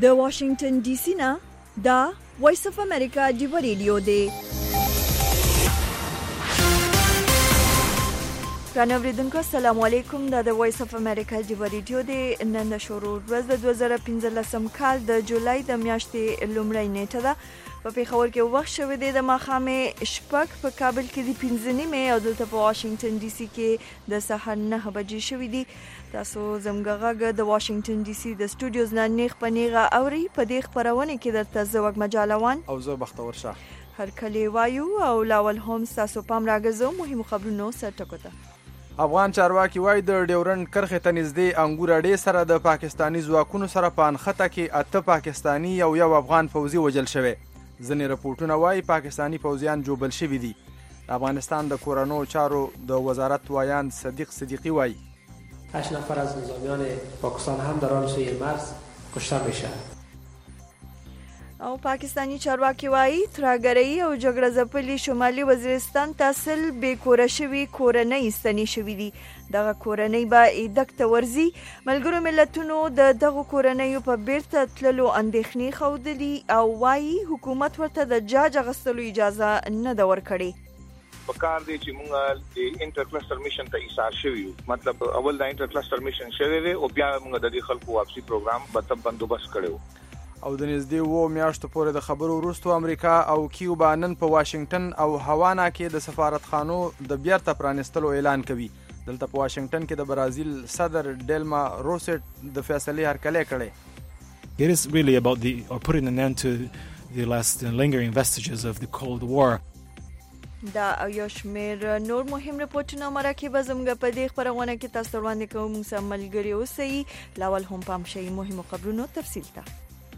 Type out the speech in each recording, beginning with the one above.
د واشنگټن ډي سي نه دا وایس اف امریکا ډیو ریډیو دی. رانوریدونکو السلام علیکم. دا د وایس اف امریکا ډیو ریډیو دی. نن د شروع ورځ د 2015 کال د جولای د میاشتې لومړۍ نیټه ده. په پیښور کې وخت شوی دی د ماښامې شپږ، په کابل کې د 5:30 او دلته په واشنگټن ډي سي کې د سهار 9 بجې شوي دي. تاسو زموږ غږ د واشنگټن ډي سي د سټوډیوز نه نیغ په نیغه اوري. په دې خپرونه کې درته زه وږمه جالوان او زه بختور شاه هرکلی وایو او لاول هم تاسو پام راګرځو مهمو خبرونو سرټکو ته. افغان چارواکي وایي د ډیورنډ کرښې ته نږدې انګور اډې سره د پاکستاني ځواکونو سره په انخته کې 8 پاکستاني او یو افغان پوځي وژل شوی. ځینې رپورټونه وایي پاکستاني پوځیان جوبل شوي دي. د افغانستان د کورنو چارو د وزارت وایان صدیق صدیقی وایي 8 نفر از نظامیان پاکستان هم در آن سوی مرز کشته میشه. او پاکستانی چارواکي وایي ترهګرۍ او جګړه ځپلي شمالي وزیرستان تحصیل بې کوره شوي کورنۍ ستنې شوي دي. دغه کورنۍ به ایدک ته ورځي. ملګرو ملتونو د دغو کورنیو په بیرته تللو اندېښنې ښودلي او وایي حکومت ورته د جاج اخیستلو اجازه نه ده ورکړې. پکار دی چې موږ د انټر کلسټر میشن ته ایثار شوی یو. مطلب اول د انټر کلسټر میشن شوی دی او بیا موږ د دې خلکو واپسی پروګرام په بندوبست کړو. او د نږدې 2 میاشتو پورې د خبرو وروسته امریکا او کیوبا نن په واشنگټن او هاوانا کې د سفارتخانو د بیرته پرانستلو اعلان کوي. دلته په واشنگټن کې د برازیل صدر ډیلما روسیټ د فیصلې هرکلی کړی. It is really about putting an end to the last lingering vestiges of the Cold War. دا او یو شمېر نور مهم رپورټونه مرکه به زموږ په دې خپرونه کې تاسو وړاندې کوو. موږ سره ملګري اوسئ. لاول هم پام شئ مهمو خبرونو تفصیل ته.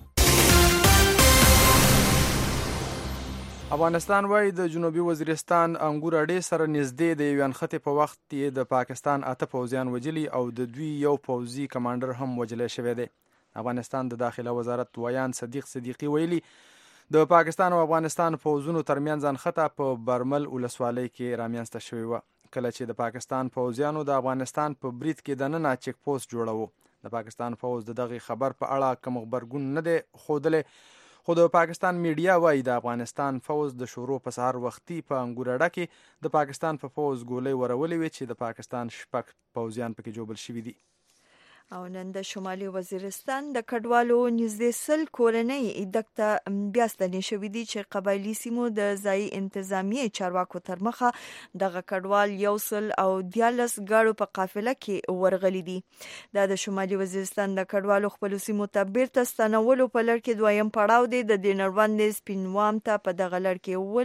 افغانستان وایي د جنوبي وزیرستان انګور اډې سره نږدې د یو انخته په وخت کې د پاکستان 8 پوځیان وجلي او د دوی یو پوځي کمانډر هم وجلی شوی دی. افغانستان د داخله وزارت ویان صدیق صدیقی ویلي د پاکستان او افغانستان پوځونو ترمنځ انخته په برمل ولسوالۍ کې رامنځته شوې وه. کله چې د پاکستان پوځیانو د افغانستان په برید کې دننه چک پوسټ جوړاوه. د پاکستان پوځ د دغه خبر په اړه کوم خبرګون نه دی ښودلی، خو د پاکستان میډیا وایي د افغانستان پوځ د شروع په سهار وختي په انګور اډه کې د پاکستان په پوځ ګولۍ ورولې وې چې د پاکستان 6 پوځیان پکې جوبل شوي دي. او نن د شمالي وزیرستان د کډوالو نږدې 100 کورنۍ ایدک ته بیا ستنې شوي دي چې قبایلي سیمو د ځایي انتظامیې چارواکو تر مخه دغه کډوال 114 ګاړو په قافله کې ورغلي دي. دا د شمالي وزیرستان د کډوالو خپلو سیمو ته بیرته ستنولو په لړ کې دویم پړاو دی. د دینروند سپینوام ته په دغه لړ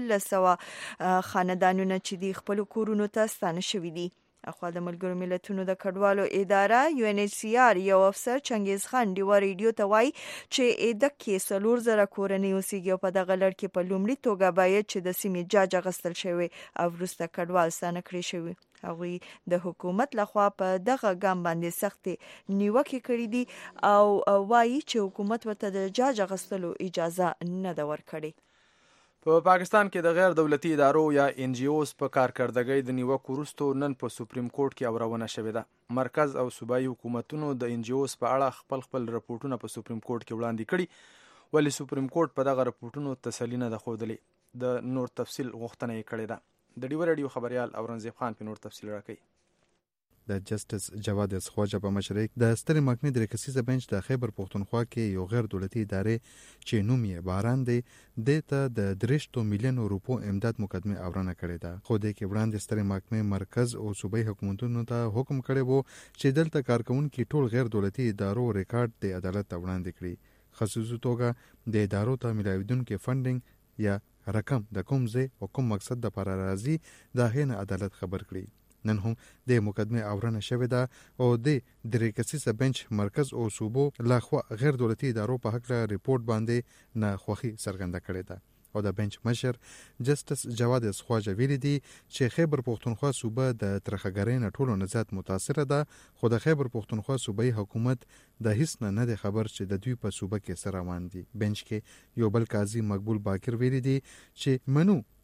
کې 100 خاندانونه چې د خپلو کورونو ته ستانه شوي دي. اخوا د ملګرو ملتونو د کډوالو اداره UNHCR یو افسر چنګیز خان ډیو ریډیو ته وایي چې ایدک کې 4,000 کورنۍ اوسېږي او په دغه لړ کې په لومړي توګه باید چې د سیمې جاج اخیستل شوی او وروسته کډوال ستانه کړي شوي. هغوی د حکومت لخوا په دغه ګام باندې سختې نیوکې کړې دي او وایي چې حکومت ورته د جاج اخیستلو اجازه نه ده ورکړې. په پاکستان کې د غیر دولتي ادارو یا NGOs په کارکردګۍ د نیوکو وروسته نن په سپریم کورټ کې اورونه شوې ده. مرکز او صوبایي حکومتونو د NGOs په اړه خپل رپورټونه په سپریم کورټ کې وړاندې کړي، ولی سپریم کورټ په دغه رپورټونو تسلی نه ده ښودلې. د نور تفصیل غوښتنه یې کړې ده. د ډیو ریډیو خبریال اورنګزیب خان په نور تفصیل راکوي. د جسټس جواد خواجه په مشرۍ د سترې محکمې د کسیزه بنچ د خیبر پښتونخوا کې یو غیر دولتي ادارې چې نوم یې باران دی د ته د 300 میلیون روپو امداد مقدمه اورنه کړې ده. خو د کې وړاندې سترې محکمې مرکز او صوبایي حکومتونو ته حکم کړی وو چې دلته کارکونکي ټول غیر دولتي ادارو ریکارډ د عدالت ته وړاندې کړي. خصوصي توګه د ادارو ته ملاویدونکو فنډینګ یا رقم د کوم ځای او کوم مقصد لپاره راځي د هغې عدالت خبر کړي. نن هم د مقدمه اورنه شوې ده او د درې کسیزه بنچ مرکز او صوبو لخوا غیر دولتي ادارو په حق ریپورت باندې نه خوښي څرګنده کړې ده. او د بنچ مشر جسټس جواد خواجه ویلي دي چې خیبر پښتونخوا صوبه د ترخګرۍ نه ټولو نه زیات متاثره ده، خو د خیبر پښتونخوا صوبایي حکومت د هیڅ نه دی خبر چې د دوی په صوبه کې سره روان دي. بنچ کې یو بل قاضي مقبول باکر ویلي دي چې منو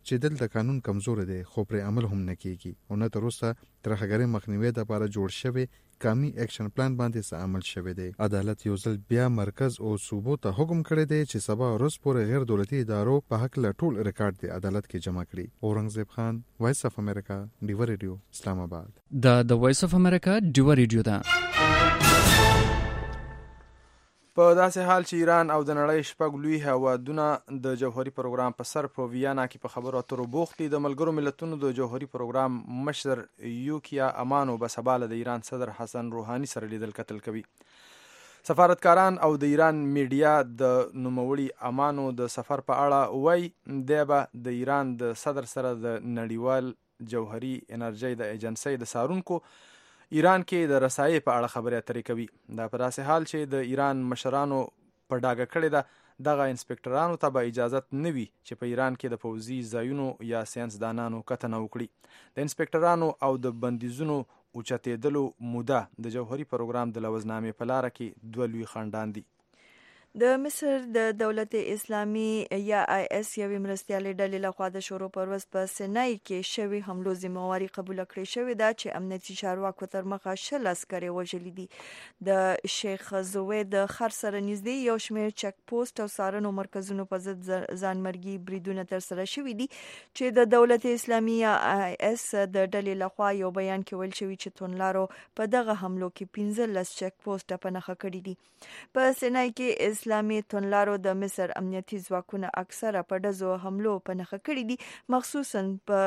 چې دلته قانون کمزور دی خو پر عمل هم نه کیږي او نه تر اوسه ترهګرۍ مخنیوي لپاره جوړ شوی قومي اکشن پلان باندې عمل شوی دی. عدالت یو ځل بیا مرکز او صوبو ته حکم کړی دی چې سبا ورځ پورې غیر دولتي ادارو په حق له ټول ریکارډ دی عدالت کې جمع کړي. اورنګزیب خان، وایس اف امریکا، ډیو ریډیو، اسلام آباد. د وایس اف امریکا ډیو ریډیو ده. په داسې حال چې ایران او د نړۍ شپږ لوی هیوادونه د جوهري پروګرام په سر په ویانا کې په خبرو اترو بوخت دي، د ملګرو ملتونو د جوهري پروګرام مشر یوکیا امانو به سبا له د ایران صدر حسن روحاني سره لیدل کتل کوي. سفارتکاران او د ایران میډیا د نوموړي امانو د سفر په اړه وایي دی به د ایران د صدر سره د نړیوال جوهري انرژۍ د ایجنسۍ د څارونکو ایران کې د رسایي په اړه خبرې اترې کوي. دا په داسې حال چې د ایران مشرانو په ډاګه کړې ده دغه انسپکټرانو ته به اجازت نه وي چې په ایران کې د پوځي ځایونو یا ساینسدانانو کتنه وکړي. د انسپکټرانو او د بندیزونو اوچتېدلو موده د جوهري پروګرام د لوزنامې په لاره کې دوه لوی خنډان دي. د مصر د دولت اسلامي یا IS یوې مرستیالې ډلې لخوا د شروع پر ورځ په سینای کې شوی حملو ذمہواري قبول کړې شوې ده چې امنیتي چارواکو تر مخه 10 عسکري وژلي دي. د شیخ زوید د خر سره نږدې یو شمېر چک پوسټ او څارنو مرکزونو په ضد ځانمرګي بریدونه ترسره شوي دي چې د دولت اسلامي یا IS د ډلې لخوا یو بیان کې ویل شوی چې تونلارو په دغه حملو کې 15 چک پوسټ په نښه کړي دي. په سینای کې اسلامي تونلارو د مصر امنیتي ځواکونه اکثره په ډزو حملو په نښه کړي دي، مخصوصا په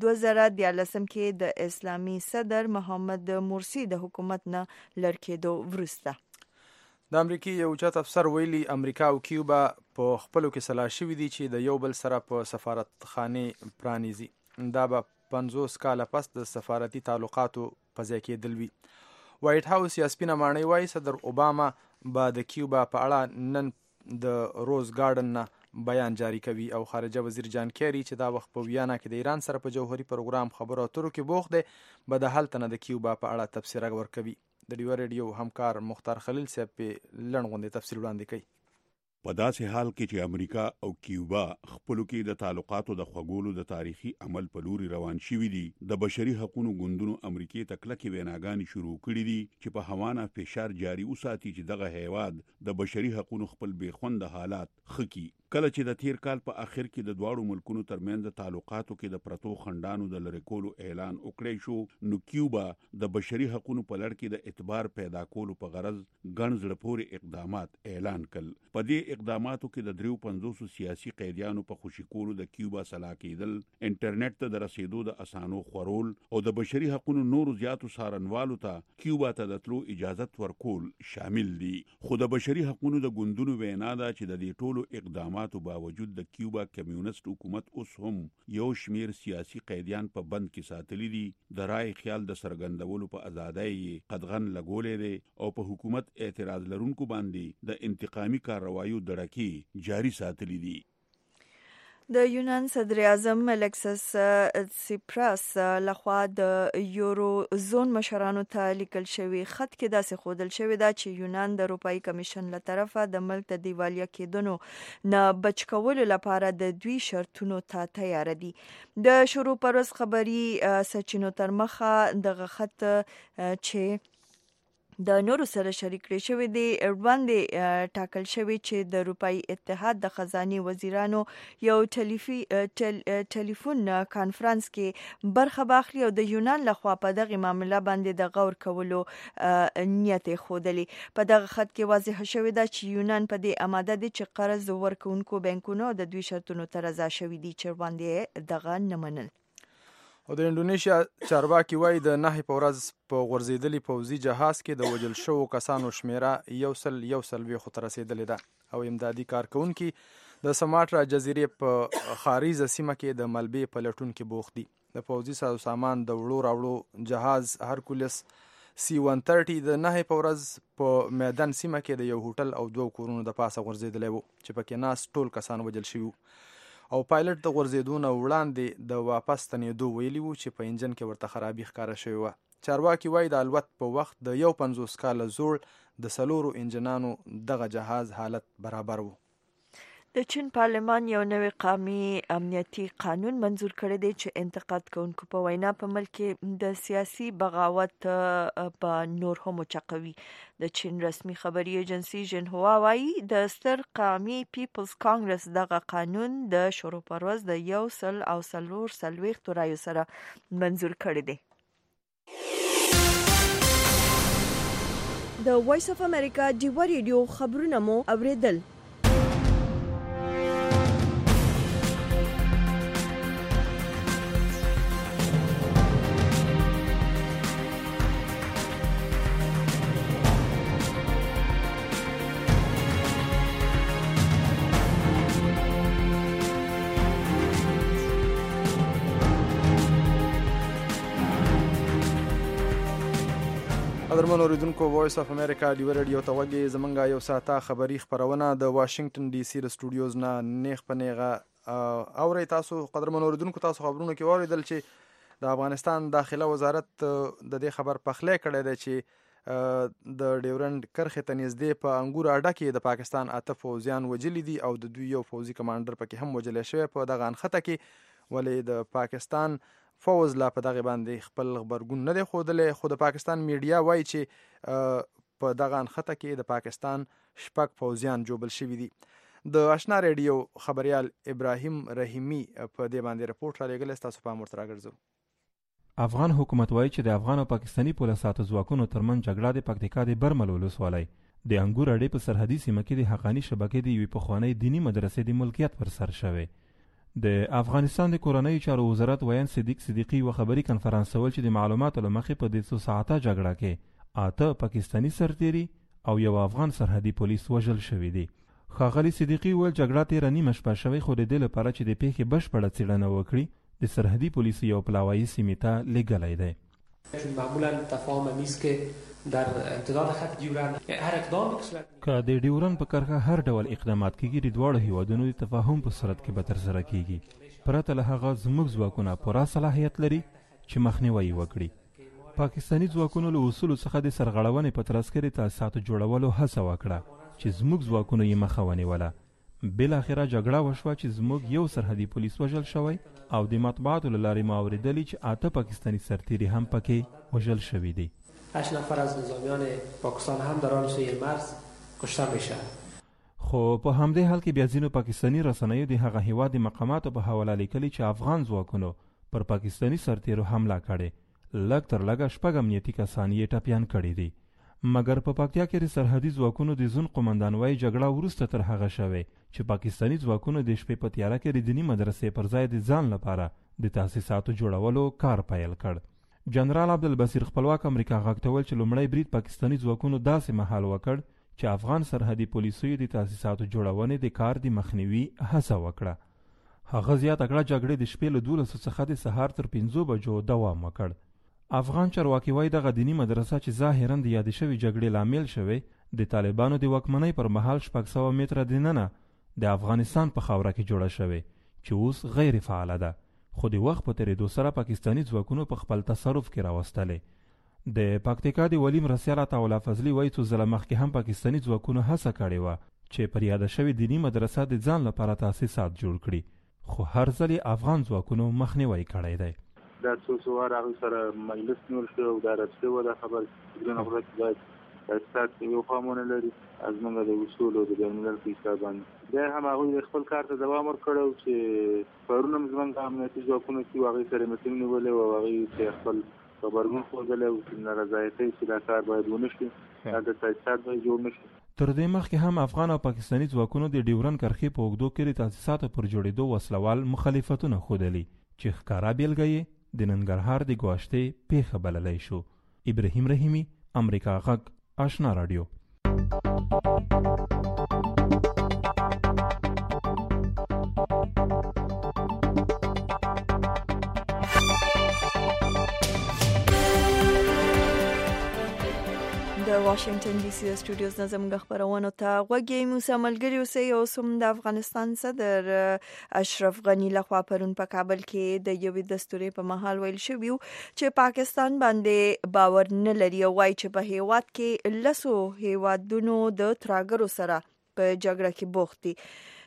2013 کې د اسلامي صدر محمد مرسی د حکومت نه لړ کېدو وروسته. د امریکای یو چت افسر ویلي امریکا او کیوبا په خپلو کې سلا شوي دي چې د یو بل سره په سفارتخانې پرانیزي. دا به 50 کاله پس د سفارتي تعلقاتو په ځای کېدل وي. وایټ هاوس یا سپینه ماڼۍ وایي صدر اوباما به د کیوبا په اړه نن د روز ګارډن نه بیان جاری کوي او خارجه وزیر جان کیری چې دا وخت په ویانا کې د ایران سره په جوهري پروګرام خبرو اترو کې بوخت دی به د هلته نه د کیوبا په اړه تبصره ورکوي. د ډیو ریډیو همکار مختار خلیل صاحب په لړ غونډې تفصیل وړاندې کوي. په داسې حال کې چې امریکا او کیوبا خپلو کې د تعلقاتو د خوږولو د تاریخي عمل په لوري روان شوي دي، د بشري حقوقو ګوندونو امریکای ته کلکې ویناګانې شروع کړي دي چې په هوانه فشار جاری وساتي چې دغه هیواد د بشري حقوقو خپل بېخونده حالات خکي. کله چې د تیر کال په اخر کې د دواړو ملکونو ترمنځ د تعلقاتو کې د پرتو خندانو د لری کولو اعلان وکړی شو، نو کیوبا د بشري حقوقو په لړ کې د اعتبار پیدا کولو په غرض ګڼ زړه پورې اقدامات اعلان کړل. په دې اقداماتو کې د 53 سیاسي قیدیانو په خوشي کولو د کیوبا سلا کېدل، انټرنیټ ته د رسیدو د اسانو خورول او د بشري حقوقو نورو زیاتو سارنوالو ته کیوبا ته د تلو اجازت ورکول شامل دي. خو د بشري حقوقو د ګوندونو وینا ده چې د دې ټولو اقداماتو باوجود د کیوبا کمیونست حکومت اوس هم یو شمیر سیاسي قیدیان په بند کې ساتلی دي، د رای خیال د سرګندولو په ازادۍ قدغن لګولې دي او په حکومت اعتراض لرونکو باندې د انتقامي کاروایو دړکې جاری ساتلی دي. د یونان صدر اعظم الکسس سیپراس لخوا د یورو زون مشرانو ته لیکل شوی خط کې داسې ښودل شوی دا چې یونان د اروپایي کمیشن له طرفه د ملک د دیوالیا کېدنو نه بچ کولو لپاره د دوی شرطونو ته تیار دي. د شروع پر ورځ خبري سرچینو تر مخه دغه خط چې د نورو سره شریک کړی شوی دی وړاندې ټاکل شوی چې د اروپایي اتحاد د خزانه وزیرانو یو ټلیفون کانفرنس کې برخه واخلي او د یونان لخوا په دغه معاملې باندې د غور کولو نیت خوده. په دغه خط کې واضح شوی دا چې یونان په دې آماده دي چې قرض ورکوونکو بانکونو د دوی شرطونو ته رضا شوی دي چې وړاندې دغه نه منل. او د انډونیشیا چارواکي وایي د 9 په ورځ په غورځېدلي پوځي جهاز کې د وژل شوو کسانو شمیره 140 ته رسېدلې ده او امدادي کارکونکي د سماټرا جزیرې په خاریزه سیمه کې د ملبې په لټون کې بوخت دي. د پوځي ساز سامان د وړو راوړو جهاز هرکولس C-130 د 9 په ورځ په میدان سیمه کې د یو هوټل او 2 کورونو د پاسه غورځېدلی وو چې پکې ناس ټول کسان وژل شوي او پایلټ د غورځېدو نه وړاندې د واپس تنېدو ویلي وو چې په انجن کې ورته خرابي ښکاره شوې وه. چارواکي وایي د الوت په وخت د 50 کاله زوړ د 4 انجنانو دغه جهاز حالت برابر وو. د چین پارلمان یو نوی قومي امنیتي قانون منزور کړی دی چې انتقاد کوونکو په وینا په ملک کې د سیاسي بغاوت په نور هم چقوي. د چین رسمي خبري ایجنسی ژنهوا وايي د ستر قومي پیپلز کانګرس دغه قانون د شروع پرواز د 140 رایو سره منزور کړی دی. د وایس اف امریکا ډیوا ریډیو خبرونه مو اوریدل. قدرمن اوریدونکو وایس اف امریکا ډیوا ریډیو ته وګورئ. زمونږ یو ساعته خبری خبرونه د واشنگټن ډي سي د سټوډیوز نه نیغ په نیغه اورئ. تاسو قدرمن اوریدونکو تاسو خبرونه کې واوریدل چې د افغانستان داخله وزارت د دې خبر پخلی کړی دی چې د ډیورند کرښې ته نږدې په انګور اډه کې د پاکستان 8 پوځیان وجلي دي او د دوی یو پوځي کمانډر پکې هم وجلی شوی په دغه انخته کې. ولې د پاکستان فوز لا په دغه باندې خپل خبرګون نه دی ښودلی، خو د پاکستان میډیا وایي چې په دغه انخته کې د پاکستان 6 پوځیان جوبل شوي دي. د آشنا ریډیو خبریال ابراهیم رحیمی په دې باندې رپورټ را لېږلی، تاسو پام ورته راګرځو. افغان حکومت وایي چې د افغان او پاکستاني پولیسو ځواکونو ترمنځ جګړه د پکتیکا د برمل ولسوالۍ د انګور اډې په سرحدي سیمه کې د حقاني شبکې د یوې پخوانۍ دیني مدرسې د ملکیت پر سر شوی. د افغانستان د کورنیو چارو وزارت ویان صدیق صدیقی و خبري کنفرانس ول چې د معلوماتو لمخې په 200 ساعته جګړه کې 8 پاکستاني سرتیري او یو افغان سرحدي پولیس وژل شوی دي. ښاغلي صدیقی ول جګړه تیر نیمه شپه شوی، خو د دې لپاره چې د پیښې بشپړه څېړنه وکړي د سرحدي پولیسو یو پلاوایي سیمې ته لیږلی دی. معمولا تفاهم نیست که در امتداد خط ډیورند هر اقدام بکشد که د ډیورند په کرښه هر ډول اقدامات کیږي د دواړو هیوادونو د تفاهم په صورت کې به ترسره کیږي. پرته له هغه زموږ ځواکونه پوره صلاحیت لري چې مخنیوي وکړي. پاکستاني ځواکونو له اصولو څخه د سرغړونې په ترڅ کې د تاسیساتو جوړولو هڅه وکړه چې زموږ ځواکونو یې مخه ونیوله. بالاخره جګړه وشوه چې زموږ یو سرحدي پولیس وژل شوی او د مطبوعاتو له لارې ما اورېدلي چې 8 پاکستاني سرتیري هم پکې وژل شوي دي. 8 نفر از نظامیان پاکستان هم در آن سوی مرز کشته میشه. خو په همدې حال کې بیا ځینو پاکستاني رسنیو د هغه هیواد د مقاماتو په حواله لیکلي چې افغان ځواکونو پر پاکستاني سرتیرو حمله کړې، لږ تر لږه 6 امنیتي کسان یې ټپیان کړي دي. مګر په پکتیا کې د سرحدي ځواکونو د زون قومندان وایي جګړه وروسته تر هغه شوې چې پاکستاني ځواکونو د شپې په تیاره کې د دیني مدرسې پر ځای د ځان لپاره د تاسیساتو جوړولو کار پیل کړ. جنرال عبدالبصیر خپلواک امریکا غږ ته ویل چې لومړی برید پاکستاني ځواکونو داسې مهال وکړ چې افغان سرحدي پولیسو د تاسیساتو جوړونې د کار د مخنیوي هڅه وکړه. هغه زیاته کړه جګړې د شپې له 12 څخه د سهار تر 5 بجو دوام وکړ. افغان چارواکي وایي دغه دیني مدرسه چې ظاهرا د یادې شوې جګړې لامل شوی د طالبانو د واکمنۍ پر مهال 600 متره دننه د افغانستان په خاوره کې جوړه شوې چې اوس غیر فعاله ده، خو د وخت په تېرېدو سره پاکستاني ځواکونو په خپل تصرف کې راوستلې. د پکتیکا د ولي مرستیال عطاالله فضلي وایي څو ځله مخکې هم پاکستاني ځواکونو هڅه کړې وه چې پر یاده شوې دیني مدرسه د ځان لپاره تاسیسات جوړ کړي، خو هر ځل یې افغان ځواکونو مخنیوی کړی دی. دا څو واره هغوی سره مجلس نیول شوی او دا رد شوې ده خبر چې باید تاسیسات یو خامونه لري از موږ د اصولو د بینالملل په حساب باندې. بیا هم هغوی د خپل کار ته دوام ورکړی چې پرون هم زموږ امنیتي ځواکونو چې هغوی سره میټینګ نیولی او هغوی چې خپل خبرګون ښودلی او چې نارضایتۍ چې دا کار باید ونه شي، دا د تاسیسات باید جوړ نه شي. تر دې مخکې هم افغان او پاکستاني ځواکونو د ډیورند کرښې په اوږدو کې د تاسیساتو پر جوړېدو وسلوال مخالفتونه ښودلي چې ښکاره بېلګه یې د ننګرهار د ګواشتې پیښه بللی شو. ابراهیم رحیمی، امریکا غږ، آشنا رادیو. د واشنگټن ډي سي سټوډیوز نه زموږ خبرونه ته غوږی موسی ملګری اوسئ. اوس هم د افغانستان صدر اشرف غني لخوا پرون په کابل کې د یوې دستورې په مهال ویل شوی چې پاکستان باندې باور نه لري او وايي چې په هیواد کې لسو هیوادونو د ترهګرو سره په جګړه کې بوخت دي.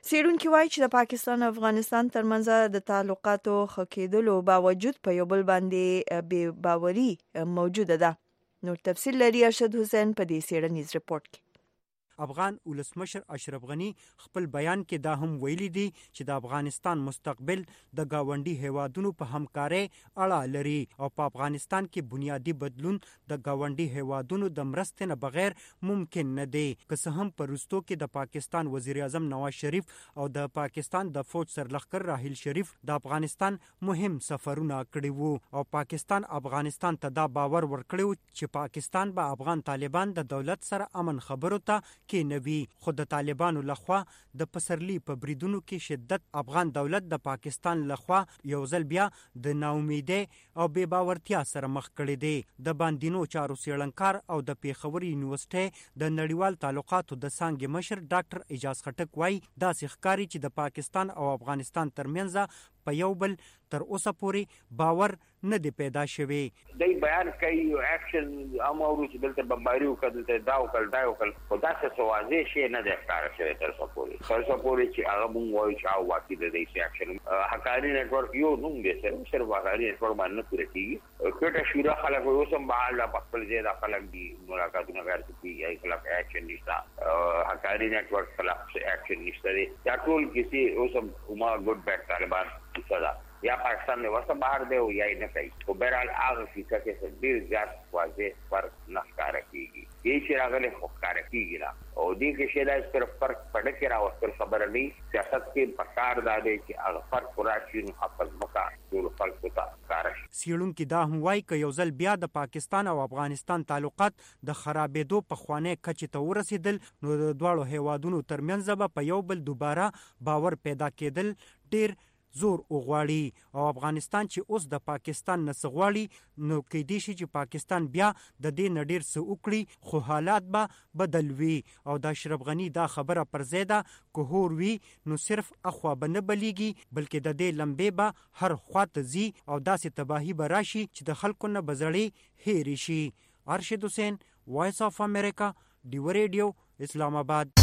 څېړونکي وایي چې د پاکستان او افغانستان ترمنځ د تعلقاتو ښه کېدلو باوجود په یو بل باندې بې باوري موجوده ده. نور تفصیل لري ارشد حسین په دې څېړنیز رپورټ کې. افغان ولسمشر اشرف غنی خپل بیان کې دا هم ویلي دي چې د افغانستان مستقبل د گاونډي هیوادونو په همکارۍ اړه لري او په افغانستان کې بنیادی بدلون د گاونډي هیوادونو د مرستې نه بغیر ممکن نه دی. که څه هم په وروستو کې د پاکستان وزیر اعظم نواز شریف او د پاکستان د فوج سرلښکر راحیل شریف د افغانستان مهم سفرونه کړي وو او پاکستان افغانستان ته دا باور ورکړی و چې پاکستان به افغان طالبان د دولت سره امن خبرو ته کې نوي. خو د طالبانو لخوا د پسرلی په بریدونو کې شدت افغان دولت د پاکستان لخوا یو ځل بیا د ناامیدۍ او بې باورتیا سره مخ کړی دی. د باندینو چارو څېړنکار او د پیښور یونیورسيټي د نړیوال تعلقاتو د څانګې مشر ډاکټر اجاز خټک وایي داسې ښکاري چې د پاکستان او افغانستان ترمنځ په یو بل تر اوسه پورې باور نه دی پیدا شوی. دی بیان کوي یو اکشن امورو چې دلته بمباری وکړل ته دا وکړل خو داسې څه واضح شی نه دی ښکاره شوی تر اوسه پورې چې هغه مونږ وایو چې او واقعي د دې اکشن حقایقي نتورک یو نوم دی صرف حقایقي نتورک باندې نه پوره کیږي. کټه شورا خلک اوس هم بحال په خپل ځای د خلک دي ملاقاتونه غیر کیږي ای خلاف اکشن نشته حقایقي نتورک خلاف اکشن نشته دی. دا ټول کسی اوس هم کومه ګډ بیک طالبان صدا یا پاکستان میں وسط باہر دے ہو یا ہی نہ کہیں تو بہرحال آغا کی سکے سے دیر زیاد واضح فرق نخکا رکھی گی. یہی شیرہ غلی خکا رکھی گی نا اور دی کے شیدہ اس طرف فرق پڑھ کے رہا اس طرف خبر نہیں سیاست کے پکار دادے کہ آغا فرق قراشین حفظ مکا دور فرق ہوتا کارش. سیړون کې دا هم وایي که یو ځل بیا د پاکستان او افغانستان تعلقات د خرابېدو په خوانې کچې ته ورسېدل نو د دواړو هیوادونو ترمنځ به په یو بل دوباره باور پیدا کېدل ډېر زور وغواړي او افغانستان چې اوس د پاکستان نه څه غواړي نو کېدای شي چې پاکستان بیا د دې نه ډېر څه وکړي خو حالات به بدل وي او د اشرف غني دا خبره پر ځای ده که هور وي نو صرف اخوا به نه بلیږي بلکې د دې لمبې به هر خوا ته ځي او داسې تباهي به راشي چې د خلکو نه به زړې هېرې شي. ارشد حسین وایس آف امریکا ډیو ریډیو اسلام آباد.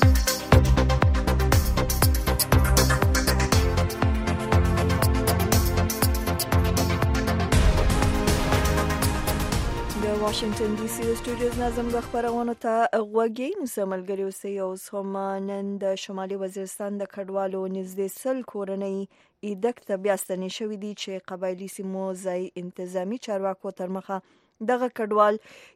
واشنگټن ډي سي سټوډیوز نظم د خبرونو ته غوږی نو سملګری اوسئ. اوس هم نن د شمالي وزیرستان د کډوالو نږدې 100 کورنۍ ایدک ته بیا ستنې شوې دي چې قبایلي سیمو ځای انتظامی چارواکو تر مخه دغه کډوال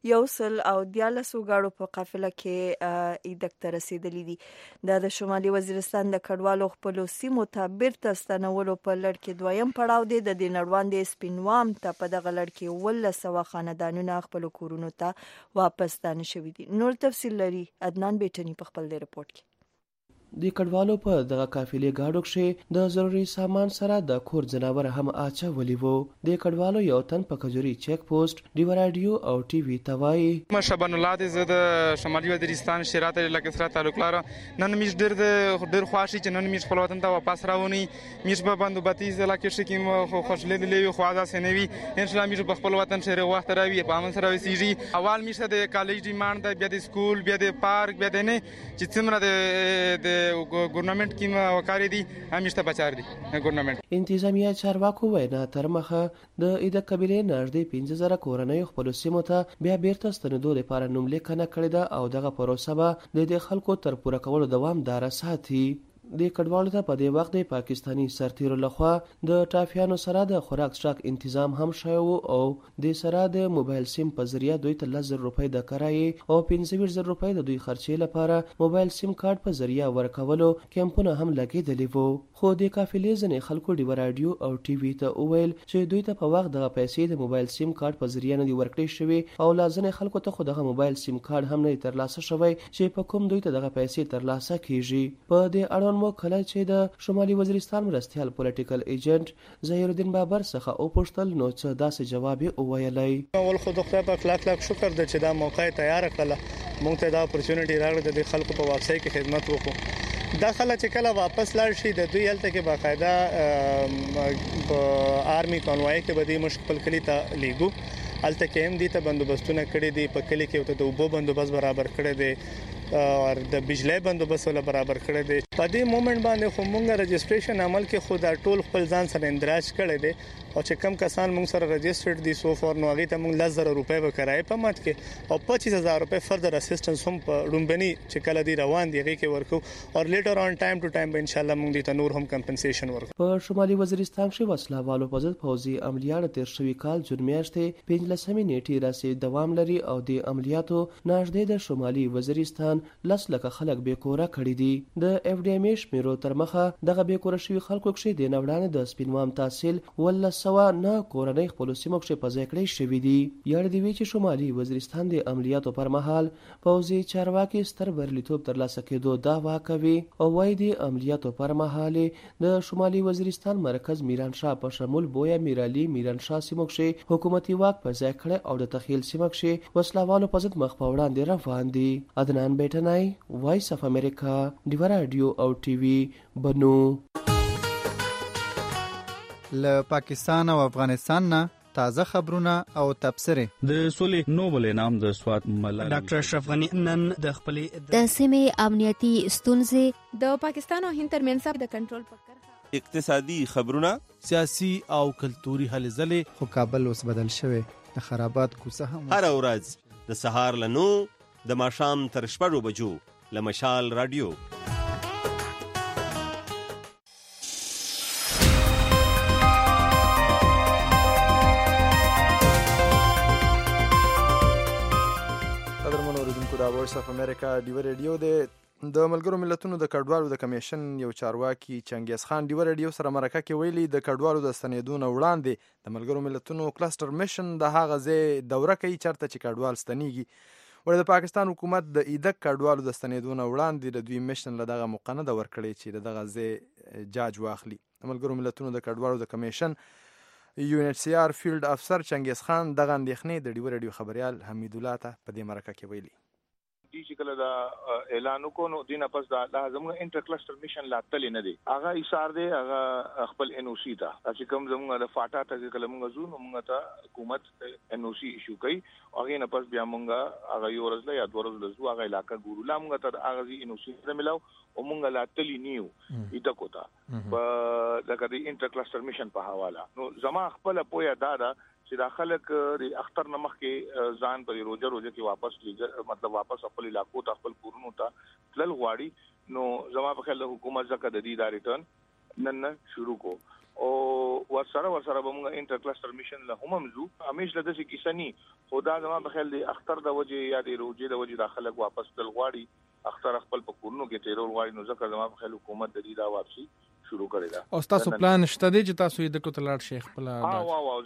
114 غاړو په قافله کې ایدک ته رسیدلی دي. د شمالي وزیرستان د کډوالو خپل سیمو ته بیرته ستنولو په لړ کې دویم پړاو دی. د دې نړوندې سپینوام ته په دغه لړ کې 100 خاندانونه خپل کورونو ته واپس ستانه شوي دي. نور تفصیل لري عدنان بیٹنی په خپل رپورټ کې. د کډوالو په دغه قافلې گاډو کې د ضروري سامان سره د کور جناور هم اچولي وو. د کډوالو یو تن په کجوري چیک پوسټ ډیو رادیو او ټي وي توای مشبن الله د شمالي وزیرستان شریعت علاقې سره تعلق لري. نن میش ډېر خواشي چې نن میش خپل وطن ته واپس راونی. میش په بندوبتي علاقې کې خو خوشاله دي خو دا سنوي ان شاء الله میش په خپل وطن سره وخت راوي په امن سره وسیږي. اول میش د کالج ډیماند بیا د سکول بیا د پارک بیا د نه چې څومره د ګورنمنت کې وکاري دي همیشه بچار دي ګورنمنت. انتظامیه چارواکو وینا تر مخه د ایده قبیلې نږدې 15000 کورنۍ خپل سیمو ته بیا بیرته ستنېدو لپاره نوملیکنه کړې ده او دغه پروسه به د خلکو تر پوره کولو دوامدار ساتي. د کډوالو ته په دې وخت د پاکستانی سرتیرو لخوا د ټافیانو سره د خوراک سټاک تنظیم هم شوی او د سره د موبایل سیم په ذریعہ دوی ته 10,000 روپۍ د کرایي او 15,000 روپۍ د دوی خرچې لپاره موبایل سیم کارت په ذریعہ ورکولو کیمپونه هم لګیدلي وو. خو د قافلې ځنې خلکو ډیو رادیو او ټي وي ته وویل چې دوی ته په وخت دغه پیسې د موبایل سیم کارت په ذریعہ نه دی ورکړې شوی او لازمه خلکو ته خو دغه موبایل سیم کارت هم نه ترلاسه شوی چې په کوم دوی ته دغه پیسې ترلاسه کیږي. په دې اړه مو کله چې د شمالي وزیرستان مرستيال پولیټیکل ایجنټ ظهیر الدین بابر څخه او پوښتل نو څه داسې جواب یې وویلی. اول خو د خدای په لاک شکر د چې دا موقع تیار کړله مونږ ته دا اپورچونټی راغله د خلکو په واپسۍ کې خدمت وکړو. دا خلک چې کله واپس لاړ شي د دوی هلته کې باقاعده په آرمي کانوای کې به د مشکل کلی ته لیګو هلته کې هم دي ته بندوبستونه کړي دي. په کلی کې ته د اوبو بندوبست برابر کړي دي او د بجلی بندوبست ول برابر کړی دی. په دې مومنت باندې خو مونږه رجسټریشن عمل کې خو دا ټول خپل ځان سره اندراج کړی دی او چې کم کسان مونږ سره رجسټرډ دي سو فار نو هغه ته مونږ 10,000 روپے به کرای په مات کې او 25,000 روپے فردر اسسټنس هم په رومبني چې کله دی روان دی هغه کې ورکو او لیټر اون ټایم ټو ټایم به ان شاء الله مونږ دې ته نور هم کمپنسیشن ورکو. په شمالي وزیرستان کې وسلوالو په ضد پوځي عملیات تیر شوی کال جون میاشتې 15 نیټې راسي دوام لري او د عملیاتو ناشده د شمالي وزیرستان لس لکه خلک به کورا کړی دي. د اف ډي ام شمیرو تر مخه دغه به کورا شوی خلکو کې د نوړانه د سپینوام تحصیل ول سوا نه کورنۍ خپل سیمو کې په ځای کړی شوی دي. یاد دی چې شمالي وزیرستان د عملیاتو پر مهال پوځي چارواکي ستر بریالیتوب ترلاسه کېدو دعوا کوي او وايي د عملیاتو پر مهال د شمالي وزیرستان مرکز میران شاه په شمول بویا میرالي میران شاه سیمو کې حکومتي واک په ځای کړی او د تخیل سیمو کې وسلوالو په ضد مخ په وړاندې روان دي. عدنان بیٹنای وایس اف امریکا دیو رادیو او ټي وي بنو. له پاکستان او افغانستان نه تازه خبرونه او تبصره. د سولې نوبل انعام د سوات ملالۍ ډاکټر اشرف غنی نن د خپل د سیمې امنیتي ستونزې د پاکستان او هند ترمنځ د کنټرول فکر اقتصادي خبرونه سیاسي او کلتوري هلې ځلې. خو کابل اوس بدل شوی د خرابات کوڅه هم هر ورځ د سهار له 9 د ماښام تر 6 بجو له مشال رادیو. وایس اف امریکا دیو رادیو د ملګرو ملتونو د کډوالو د کمیشن یو چارواکي چنګیز خان دیو رادیو سره مرکه کې ویلي د کډوالو د ستنېدو وړاندې د ملګرو ملتونو کلستر میشن د هغه ځای دوره کوي چرته چې کډوال ستنېږي. ولې د پاکستان حکومت د ایدک کډوالو د ستنېدو وړاندې د دوی میشن له دغه مقنده ورکړي چې دغه ځای جاج واخلي. د ملګرو ملتونو د کډوالو د کمیشن UNHCR فیلډ افسر چنګیز خان دغه اندېښنې د دیو رادیو خبريال حمید الله ته په دې مرکه کې ویلي. چې کله دا اعلان وکړو نو دینه پس دا زموږ انټر کلسټر میشن لا تل نه دی هغه ایثار دی هغه خپل ان او سی ته چې کوم زموږ د فاټا ته کله موږ زو نو موږ ته حکومت ان او سی ایشو کوي هغه نه پس بیا موږ هغه یو ورځ لا یا دوه ورځې لزو هغه علاقه ګورو لا موږ ته هغه ان او سی ته ملاو او موږ لا تل نیو ایته کوتا په لکه د انټر کلسټر میشن په حواله. نو زما خپل پویا دادا چې دا خلک د اختر نمخ کې ځان په روزه کې واپس لیږي مطلب واپس خپل علاقو ته خپل کورونو ته تل غواړي. نو زما په خیال حکومت ځکه د دې دا ریټرن نن شروع کو او ورسره به موږ انټر کلسټر میشن له هم زو همیش له دې کیسنی خدا زما په خیال د اختر د وجه یا د روزه د وجه د خلک واپس تل غواړي اختر خپل په کورونو کې تیرول غواړي. نو ځکه زما په خیال حکومت د دې دا واپسی شروع کړی دا. او تاسو پلان شته دی چې تاسو یې د کوتلار شیخ خپل واو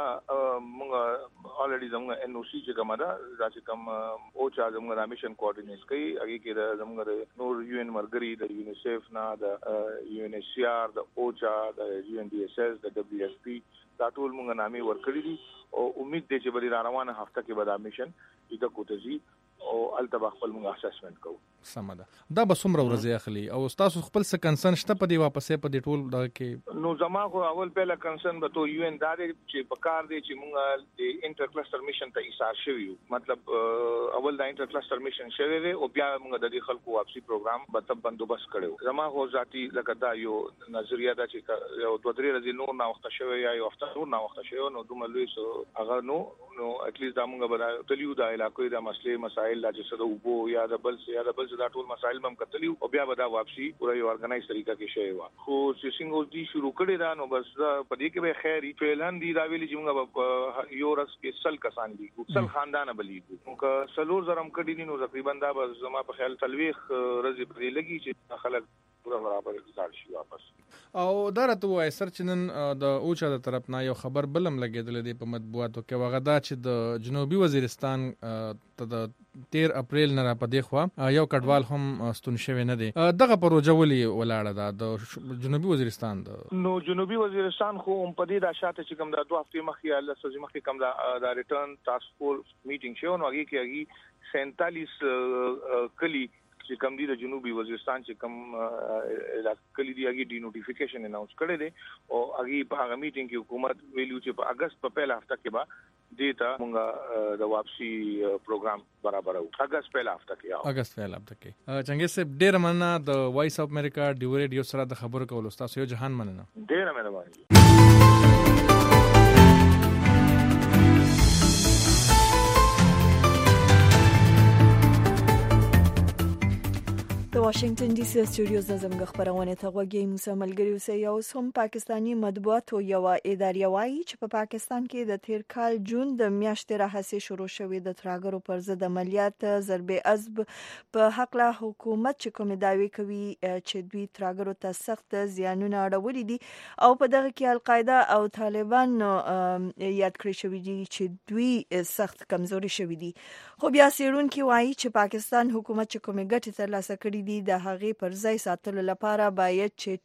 زموږ الریډي زموږ ان او سی چې کوم دا چې کوم او چې زموږ د میشن کوارډینیټ کوي هغه کې زموږ نور یو ان مرګري د یونیسف نه د یو ان ایچ سی آر د اوچا د یو ان ډي اس اس د دبليو اس پی دا ټول موږ نامې ورکړي دي او امید دی چې بری روانه هفته کې به دا میشن د کوتزي او التبا خپل موږ اسسمنت کوو. سمه ده دا به څومره ورځې اخلي او تاسو خپل څه کنسرن شته په دی واپسې په دی ټول دا کې؟ نو زما خو اول پهله کنسرن به تو یو ان داري چې په کار دی چې موږ د انټر کلسټر میشن ته ایثار شوی مطلب اول د انټر کلسټر میشن شوی دی او بیا موږ د دې خلکو واپسی پروګرام به تب بندوبست کړو. زما خو ذاتی لکه دا یو نظریه ده چې یو دوه درې ورځې نور نه وخت شوی یا یو هفته نور نه وخت شوی نو دومره لوی سو هغه نو اټ لیست دا موږ به تلیو د علاقې د مسلې مسائل لا چې سره وبو یا د بل دا ټول مسائل هم کتلیو او بیا به دا واپسی پوره یو ارګنایز طریقه کې شوی و. خو چې څنګه دې شروع کړی دا نو بس په دې کې به خیری فعلان دی دا ویلي چې موږ یو ورځ کې سل کسان دي سل خاندان بلیږي نو که سلور زرم کړي نو تقریبا دا به زما په خیال تلويخ ورځې پرې لګي چې خلک پورا برابر ځار شي واپس. او دا راته وای سر چې نن د اوچا د طرف نه یو خبر بلم لګیدل دی په مطبوعاتو کې وغه دا چې د جنوبي وزیرستان ته د 13 اپریل نه را پدې خو یو کډوال هم ستون شوی نه دی دغه پروژه ولي ولاړه ده د جنوبي وزیرستان نو جنوبي وزیرستان خو هم پدې دا شاته چې کوم دا 2 هفته مخکې الله سوزي مخکې کوم دا ریټرن ټاسک فورس میټینګ شو نو هغه کې 47 کلی چې کم دي د جنوبي وزیرستان چې کم کلی دی هغه ډی نوټیفیکیشن اناونس کړی دی او هغه په هغه میټینګ کې حکومت ویلو چې په اگست په پهلا هفته کې به دیتا مونږه د واپسی پروګرام برابر او اگست پهلا هفته کې چنګیز صاحب ډیر مننه د وایس اف امریکا ډیو ریډیو سره د خبرو کولو تاسو یو جهان مننه ډیر مهرباني د واشنگټن ډي سي سټوډیوز د زموږ خبرونه ته غوږی موسی ملګری اوسئ او هم پاکستانی مطبوعاتو یو ادارې وایي چې په پاکستان کې د تیر کال جون د میاشتې راهیسې شروع شوې د ترهګرو پر ضد عملیات ضرب عضب په حق له حکومت چې کوم دعوی کوي چې دوی ترهګرو ته سخت زیانونه اړولي دي او په دغه کې القاعده او طالبان یاد کړی شوی دي چې دوی سخت کمزوري شوی دي خو بیا سیرونکي وایي چې پاکستان حکومت چې کوم ګټه ترلاسه کړي دي د هغې پر ځای ساتلو لپاره باید چې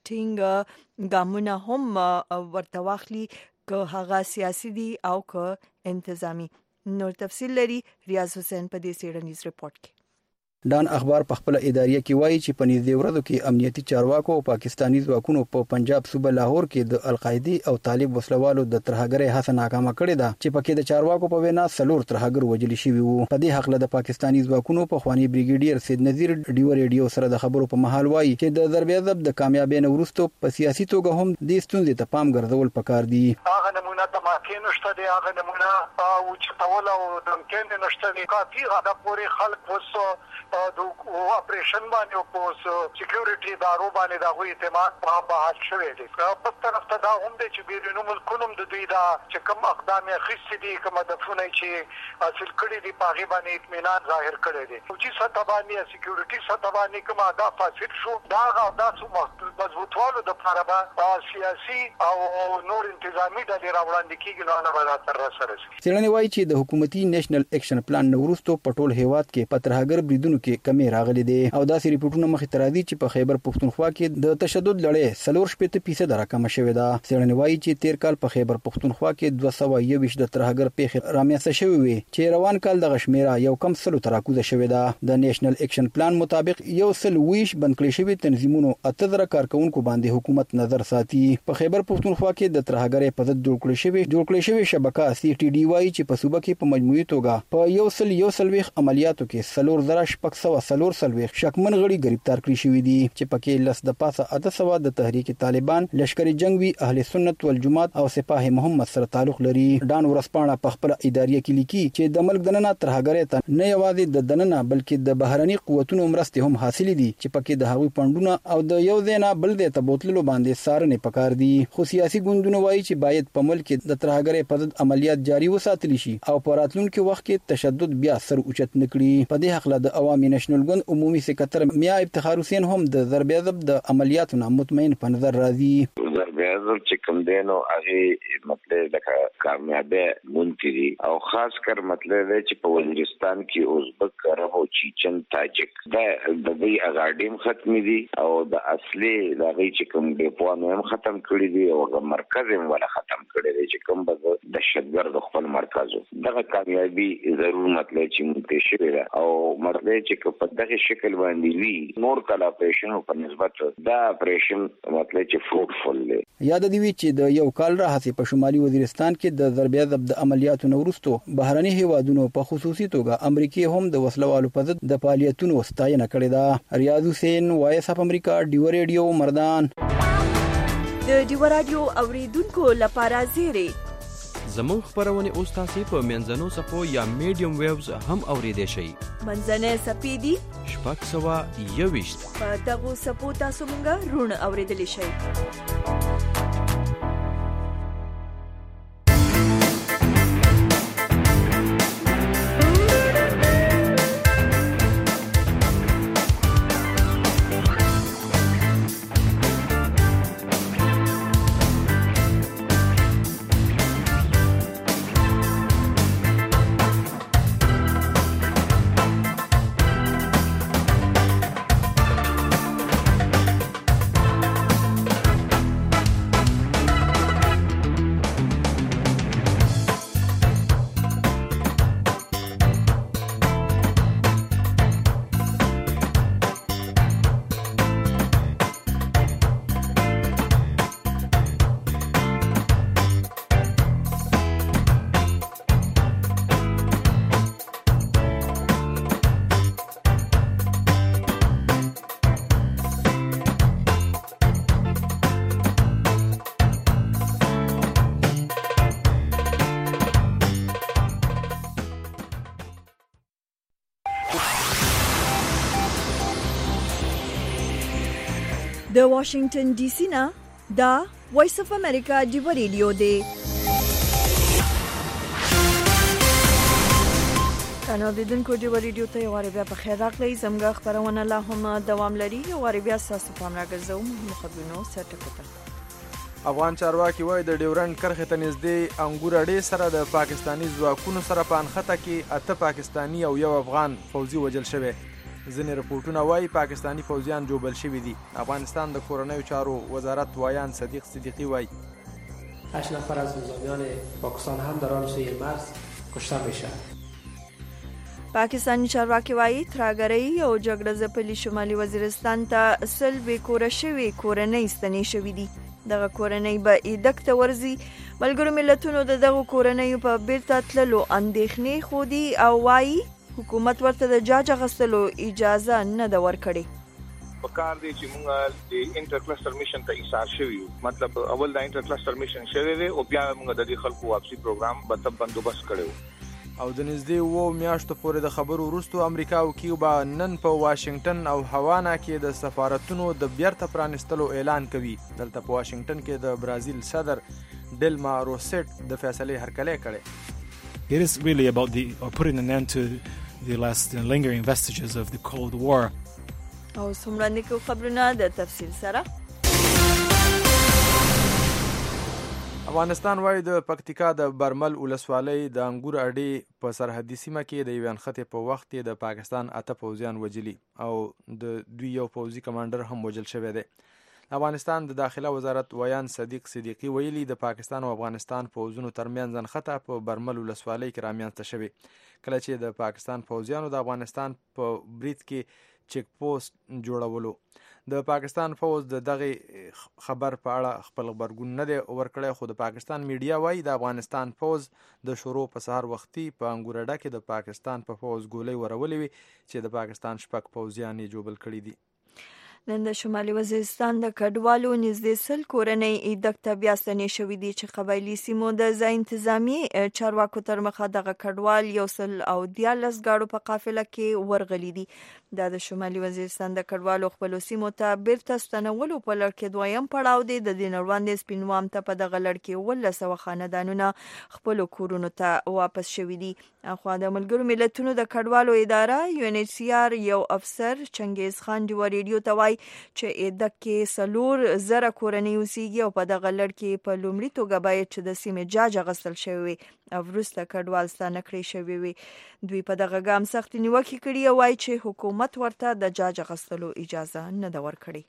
ټینګ ګامونه هم ورته واخلي که هغه سیاسي دي او که انتظامی. نور تفصیل لري ریاض حسین په دې څېړنیز رپورټ کې. ډان اخبار په خپل ادارې کې وایي چې په نږدې ورځو کې امنیتي چارواکو او پاکستانی ځواکونو په پنجاب صوبه لاهور کې د القاعده او طالب وسلوالو د ترهګرۍ هڅه ناکامه کړې ده چې پکې د چارواکو په وینا څلور ترهګر وژل شوي وو. په دې حق له د پاکستانی ځواکونو په خواني بریګیډیر سید نذیر ډیو ریډیو سره د خبرو په محل وایي چې د ضرب عضب د کامیابۍ نه وروسته په سیاسي توګه هم د ستونزې ته پام ګرځول پکار دي. هغه نمونه د ماکې نشته دی، هغه نمونه او چې تول او د امکان نشته دی. کافي هغه پورې خلک وسو د اپریشن باندې او پوس سکیورټي دارو باندې دا غوي اعتماد په بحث شوی دی. په طرف ته دا هم دی چې بیرونو ملکونو د دوی دا چې کوم اقدام اخیستي دي، کوم هدفونه چې حاصل کړي دي، په هغه باندې اطمینان ظاهر کړی دی. چې سطح باندې سکیورټي سطح باندې کوم اهداف حاصل شو، دا اهداف مضبوطولو د لپاره سیاسي او نور انتظامی ډلې راوړاندې کیږي، نو نه به تر سره شي. څېړنې وایي چې د حکومتي نېشنل اکشن پلان نه وروسته په ټول هیواد کې په ترهګر بریدونو کې کمی راغلي دي او داسې ریپورتونه مخې ته راځي چې په خیبر پښتونخوا کې د تشدد لړۍ 40% راکمه شوې ده. څېړنې وایي چې تیر کال په خیبر پښتونخوا کې 221 د ترهګر پیښې رامنځته شوې وي چې روان کال د غشمیره یو کم سلو تراکوزه شوې ده. د نېشنل اکشن پلان مطابق یو سل ویش بند کړي شوی تنظیمونو 8000 کارکونکو باندې حکومت نظر ساتي. په خیبر پښتونخوا کې د ترهګر په ضد جوړ کړي شوی شبکه سی ټي ډي وایي چې په صوبه کې په مجموعي توګه په یو سل عملیاتو کې 40,640 شکمن غړي گرفتار کړي شوی دي چې پکې لس د پاسه 800 د تحریک طالبان، لشکري جنگوي، اهل سنت والجماعت او سپاه محمد سره تعلق لري. ډان ورسپانه په خپل ادارې کې لیکي چې د ملک دننه ترهګرۍ ته نه یوازې د دننه بلکې د بهرني قوتونو مرستې هم حاصل دي چې پکې د هغوی پندونه او د یو ځای بل ځای ته بوتللو باندې سارنې پکار دي. خو سیاسي ګوندونه وایي چې باید په ملک کې د ترهګرۍ په ضد عملیات جاري وساتل شي او په راتلونکي وخت کې تشدد بیا سر اوچت نکړي. په دې حق له د عوامي نېشنل ګوند عمومي سکرټر میا افتخار حسین هم د ضرب عضب د عملیاتو نه مطمئن په نظر راځي. ضرب عضب چې کوم دینو هغه مطلب د کامیابی مونږ دي او خاص کر مطلب دی چې په وزیرستان کې ازبک، عرب او چیچن، تاجک د دې اغاډیم ختم دي او د اصلي د غي چې کوم ډیپوانو هم ختم کړی دي او د مرکز هم ولا ختم کړی دی چې کوم به د شتګرد خپل مرکزو دغه کامیابی ضرور مطلب چې مونږ شوی دا او مطلب چې په دغه شکل باندې وی نور کله اپریشن په نسبت دا اپریشن مطلب چې فروټفل دی. یاد دی چې د یو کال راهڅې په شمالي وزیرستان کې د ضرب عضب د عملیاتو نه وروسته بهرني هیوادونو په خصوصي توګه امریکای هم د وسلوالو په ضد د فعالیتونو ستاینه کړې ده. ریاض حسین، وایس اف امریکا، ډیو ریډیو، مردان. د ډیو رادیو اوریدونکو لپاره زیری زمون خبرونه اوس تاسو په منځنو صفو یا میډیم ویوز هم اوریدئ شئ. منځنه سپیدي 621 په دغه صفو تاسو مونږه رون اوریدلی شئ. د واشنگټن ډي سي نه دا وایس اف امریکا دی ریډیو دی. اوریدونکو دی ریډیو ته یو واری بیا په خیر راغلی. زموږ خبرونه لا هم دوام لري. یو واری بیا تاسو په امر راګرځو مهمو خبرونو سرټکوټه. افغان چارواکي وایي د ډیورنډ کرښې ته نږدې انګور اډې سره د پاکستاني ځواکونو سره په انخته کې 8 پاکستاني او 1 افغان فوجي وژل شوی. ځینې رپورټونه وایي پاکستاني فوجیان جوبل شوي دي. افغانستان د کورنیو چارو وزارت وایان صدیق صدیقی وایي 8 نفر از نظامیان پاکستان هم در آن سوی مرز کشته میشه. پاکستانی چارواکي وایي ترهګرۍ او جګړه ځپلي شمالي وزیرستان ته سل بې کوره شوي کورنۍ ستنې شوي دي. دغه کورنۍ به ایدک ته ورځي. ملګرو ملتونو د دغو کورنیو په بیرته تللو اندېښنې ښودي او وایي حکومت ورته د جاج اخیستلو اجازه نه ده ورکړې. پکار دی چې موږ د انټر کلسټر میشن ته ایثار شوی یو. مطلب اول د انټر کلسټر میشن شوی دی او بیا موږ د دې خلکو واپسی پروګرام به بندوبست کړو. او د نږدې 2 میاشتو پورې د خبرو وروسته امریکا او کیوبا نن په واشنگټن او هاوانا کې د سفارتونو د بیرته پرانستلو اعلان کوي. دلته په واشنگټن کې د برازیل صدر ډیلما روسیټ د فیصلې هرکلی کړی. It is really about putting an end to the last lingering vestiges of the Cold War. او څومره نیکو خبرونه د تفصیل سره. افغانستان وایي د پکتیکا د برمل ولسوالۍ د انګور اډې په سرحدي سیمه کې د یوې نښتې په وخت کې د پاکستان 8 پوځیان وژلي او د دوی یو پوځي کمانډر هم وژل شوی دی. افغانستان د داخله وزارت ویان صدیق صدیقی ویلي د پاکستان او افغانستان پوځونو ترمنځ نښته په برمل ولسوالۍ کې رامنځته شوې کله چې د پاکستان پوځیانو د افغانستان په برید کې چیک پوسټ جوړولو. د پاکستان فوج د دغه خبر په اړه خپل غبرګون نه دی ورکړی، خو د پاکستان میډیا وایي د افغانستان فوج د شروع په سهار وختي په انګورډه کې د پاکستان په فوج ګولۍ ورولې وي چې د پاکستان 6 پوځیان یې جوبل کړي دي. نن د شمالي وزیرستان د کډوالو نږدې 100 کورنۍ ایدک ته بیا ستنې شوي دي چې قبایلي سیمو د ځای انتظامي چارواکو تر مخه دغه کډوال 114 ګاډو په قافله کې ورغلي دي. دا د شمالي وزیرستان د کډوالو خپلو سیمو ته بیرته ستنولو په لړ کې دویم پړاو دی. د دې وړاندې سپینوام ته په دغه لړ کې 1900 خاندانونه خپلو کورونو ته واپس شوي دي. اخوا د ملګرو ملتونو د کډوالو اداره UNHCR یو افسر چنګیز خان دی ریډیو ته وایي چې ایدک کې 4,000 کورنۍ اوسېږي او په دغه لړ کې په لومړي توګه باید چې د سیمې جاج اخیستل شوی وي او وروسته کډوال ستانه کړی شوی وي. دوی په دغه ګام سخت نیوکې کړي او وایي چې حکومت ورته د جاج اخیستلو اجازه نه ده ورکړې.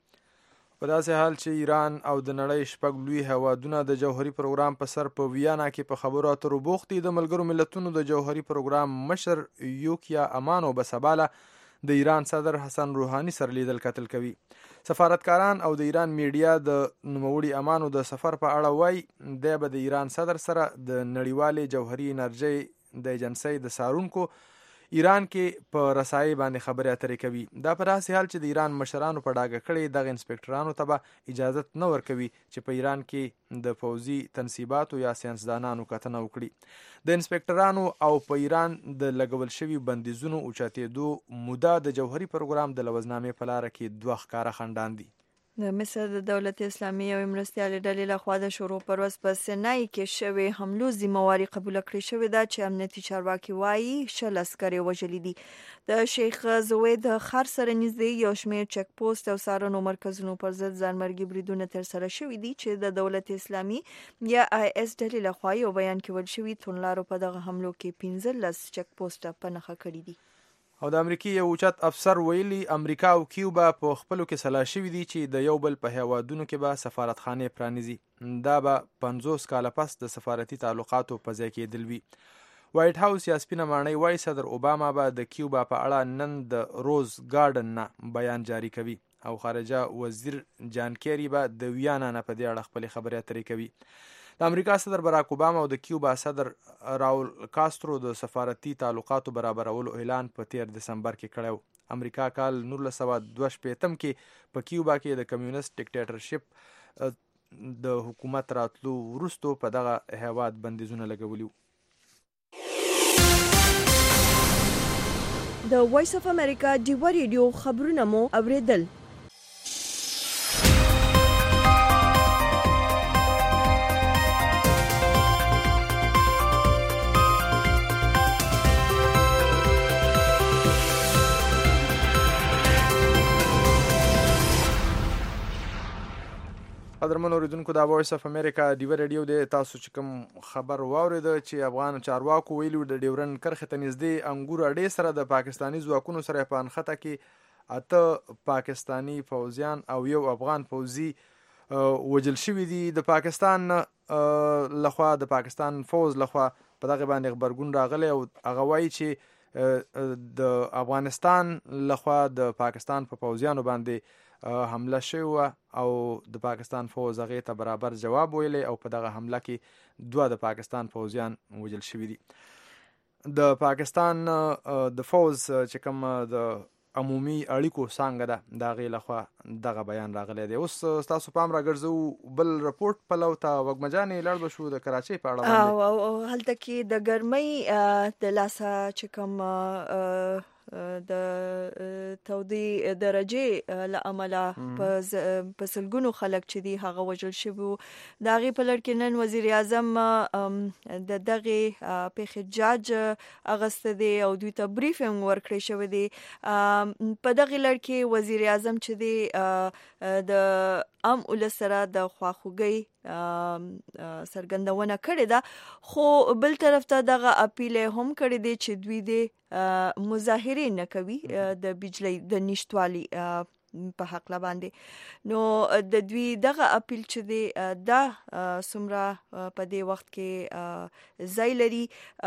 په داسې حال چې ایران او د نړۍ 6 لوی هیوادونه د جوهري پروګرام په سر په ویانا کې په خبرو اترو بوخت دي، د ملګرو ملتونو د جوهري پروګرام مشر یوکیا امانو بسباله د ایران صدر حسن روحانی سره لیدل کتل کوي. سفارتکاران او د ایران میډیا د نوموړي امانو د سفر په اړه وایي دی به د ایران صدر سره د نړیوالې جوهري انرژۍ د ایجنسۍ د سارونکو ایران کې په رسایي باندې خبرې اترې کوي. دا په داسې حال چې د ایران مشرانو په ډاګه کړي دغه انسپکټرانو ته به اجازه نه ورکوي چې په ایران کې د پوځي تنصیباتو یا ساینسدانانو کتنه وکړي. د انسپکټرانو او په ایران د لګول شوي بندیزونو اوچتېدو موده د جوهري پروګرام د لوزنامې په لاره کې 2 ښکاره خنډان دي. د مصر د دولت اسلامي او مرستیالې ډلې لخوا د شروع پر ورځ په سینای کې شوی حملو ذمہواري قبول کړې شوې ده چې امنیتي چارواکي وایي 10 عسکر وژلي دي. د شیخ زوید خر سره نږدې یو شمېر چک پوسټ او څارنو مرکزونو پر ضد ځانمرګي بریدونه ترسره شوي دي چې د دولت اسلامي یا IS ډلې لخوا یو بیان کې ویل شوي توندلارو په دغه حملو کې 15 چک پوسټ په نښه کړي دي. او د امریکای یو اوچت افسر ویلي امریکا او کیوبا په خپلو کې سلا شوي دي چې د یو بل په هیوادونو کې به سفارتخانې پرانیزي. دا به 50 کاله پس د سفارتي تعلقاتو په ځای کېدل وي. وایټ هاوس یا سپینه ماڼۍ وایي صدر اوباما به د کیوبا په اړه نن د روز ګارډن نه بیان جاری کوي او خارجه وزیر جان کیری به د ویانا نه په دې اړه خپلې خبرې اترې کوي. د امریکا صدر براک اوباما او د کیوبا صدر راول کاسترو د سفارتي تعلقاتو برابرولو اعلان په 13 دسمبر کې کړو. امریکا کال 1962 کې په کیوبا کې د کمیونست ډیکټیټرشپ د حکومت راتلو وروسته په دغه هیواد بندیزونه لګولي. د وایس اف امریکا دی ریډیو خبرونه مو اوریدل. قدرمن اوریدونکو دا وایس اف امریکا ډیو ریډیو دی. تاسو چې کوم خبر واورید چې افغان چارواکو ویلو د ډیورن کرښې ته نږدې انګور اډې سره د پاکستانی ځواکونو سره په انخته کې 8 پاکستانی فوجیان او یو افغان فوجي وجل شوي دي. د پاکستان لخوا د پاکستان فوج لخوا په دغه باندې خبرګون راغلی او هغه وایي چې د افغانستان لخوا د پاکستان په فوجیانو باندې حمله شوی او د پاکستان فوج هغې ته برابر جواب ویلی او په دغه حمله کې 2 د پاکستان فوجیان وژل شوي دي. د پاکستان د فوج چې کوم د عمومي اړیکو څانګه ده د هغې لخوا دغه بیان راغلی دی. اوس ستاسو پام راګرځو بل رپورټ پلو ته. وږمجانې لاړ به شو د کراچۍ په اړه باندې او هلته کې د ګرمۍ د لاسه چې کوم د تودې درجې له امله په سلګونو خلک چې دي هغه وژل شوي. د هغې په لړ کې نن وزیر اعظم د دغې پیښې جاج اخیستی دی او دوی ته بریفینګ ورکړی شوی دی. په دغې لړ کې وزیر اعظم چې دی د عام ولس سره د خواخوږۍ څرګندونه کړې ده، خو بل طرف ته دغه اپیل هم کړی دی چې دوی د مظاهرې نه کوي د بجلی د نشتوالي په حق باندې. نو د دوی دغه اپیل چې دی دا څومره په دې وخت کې ځای لري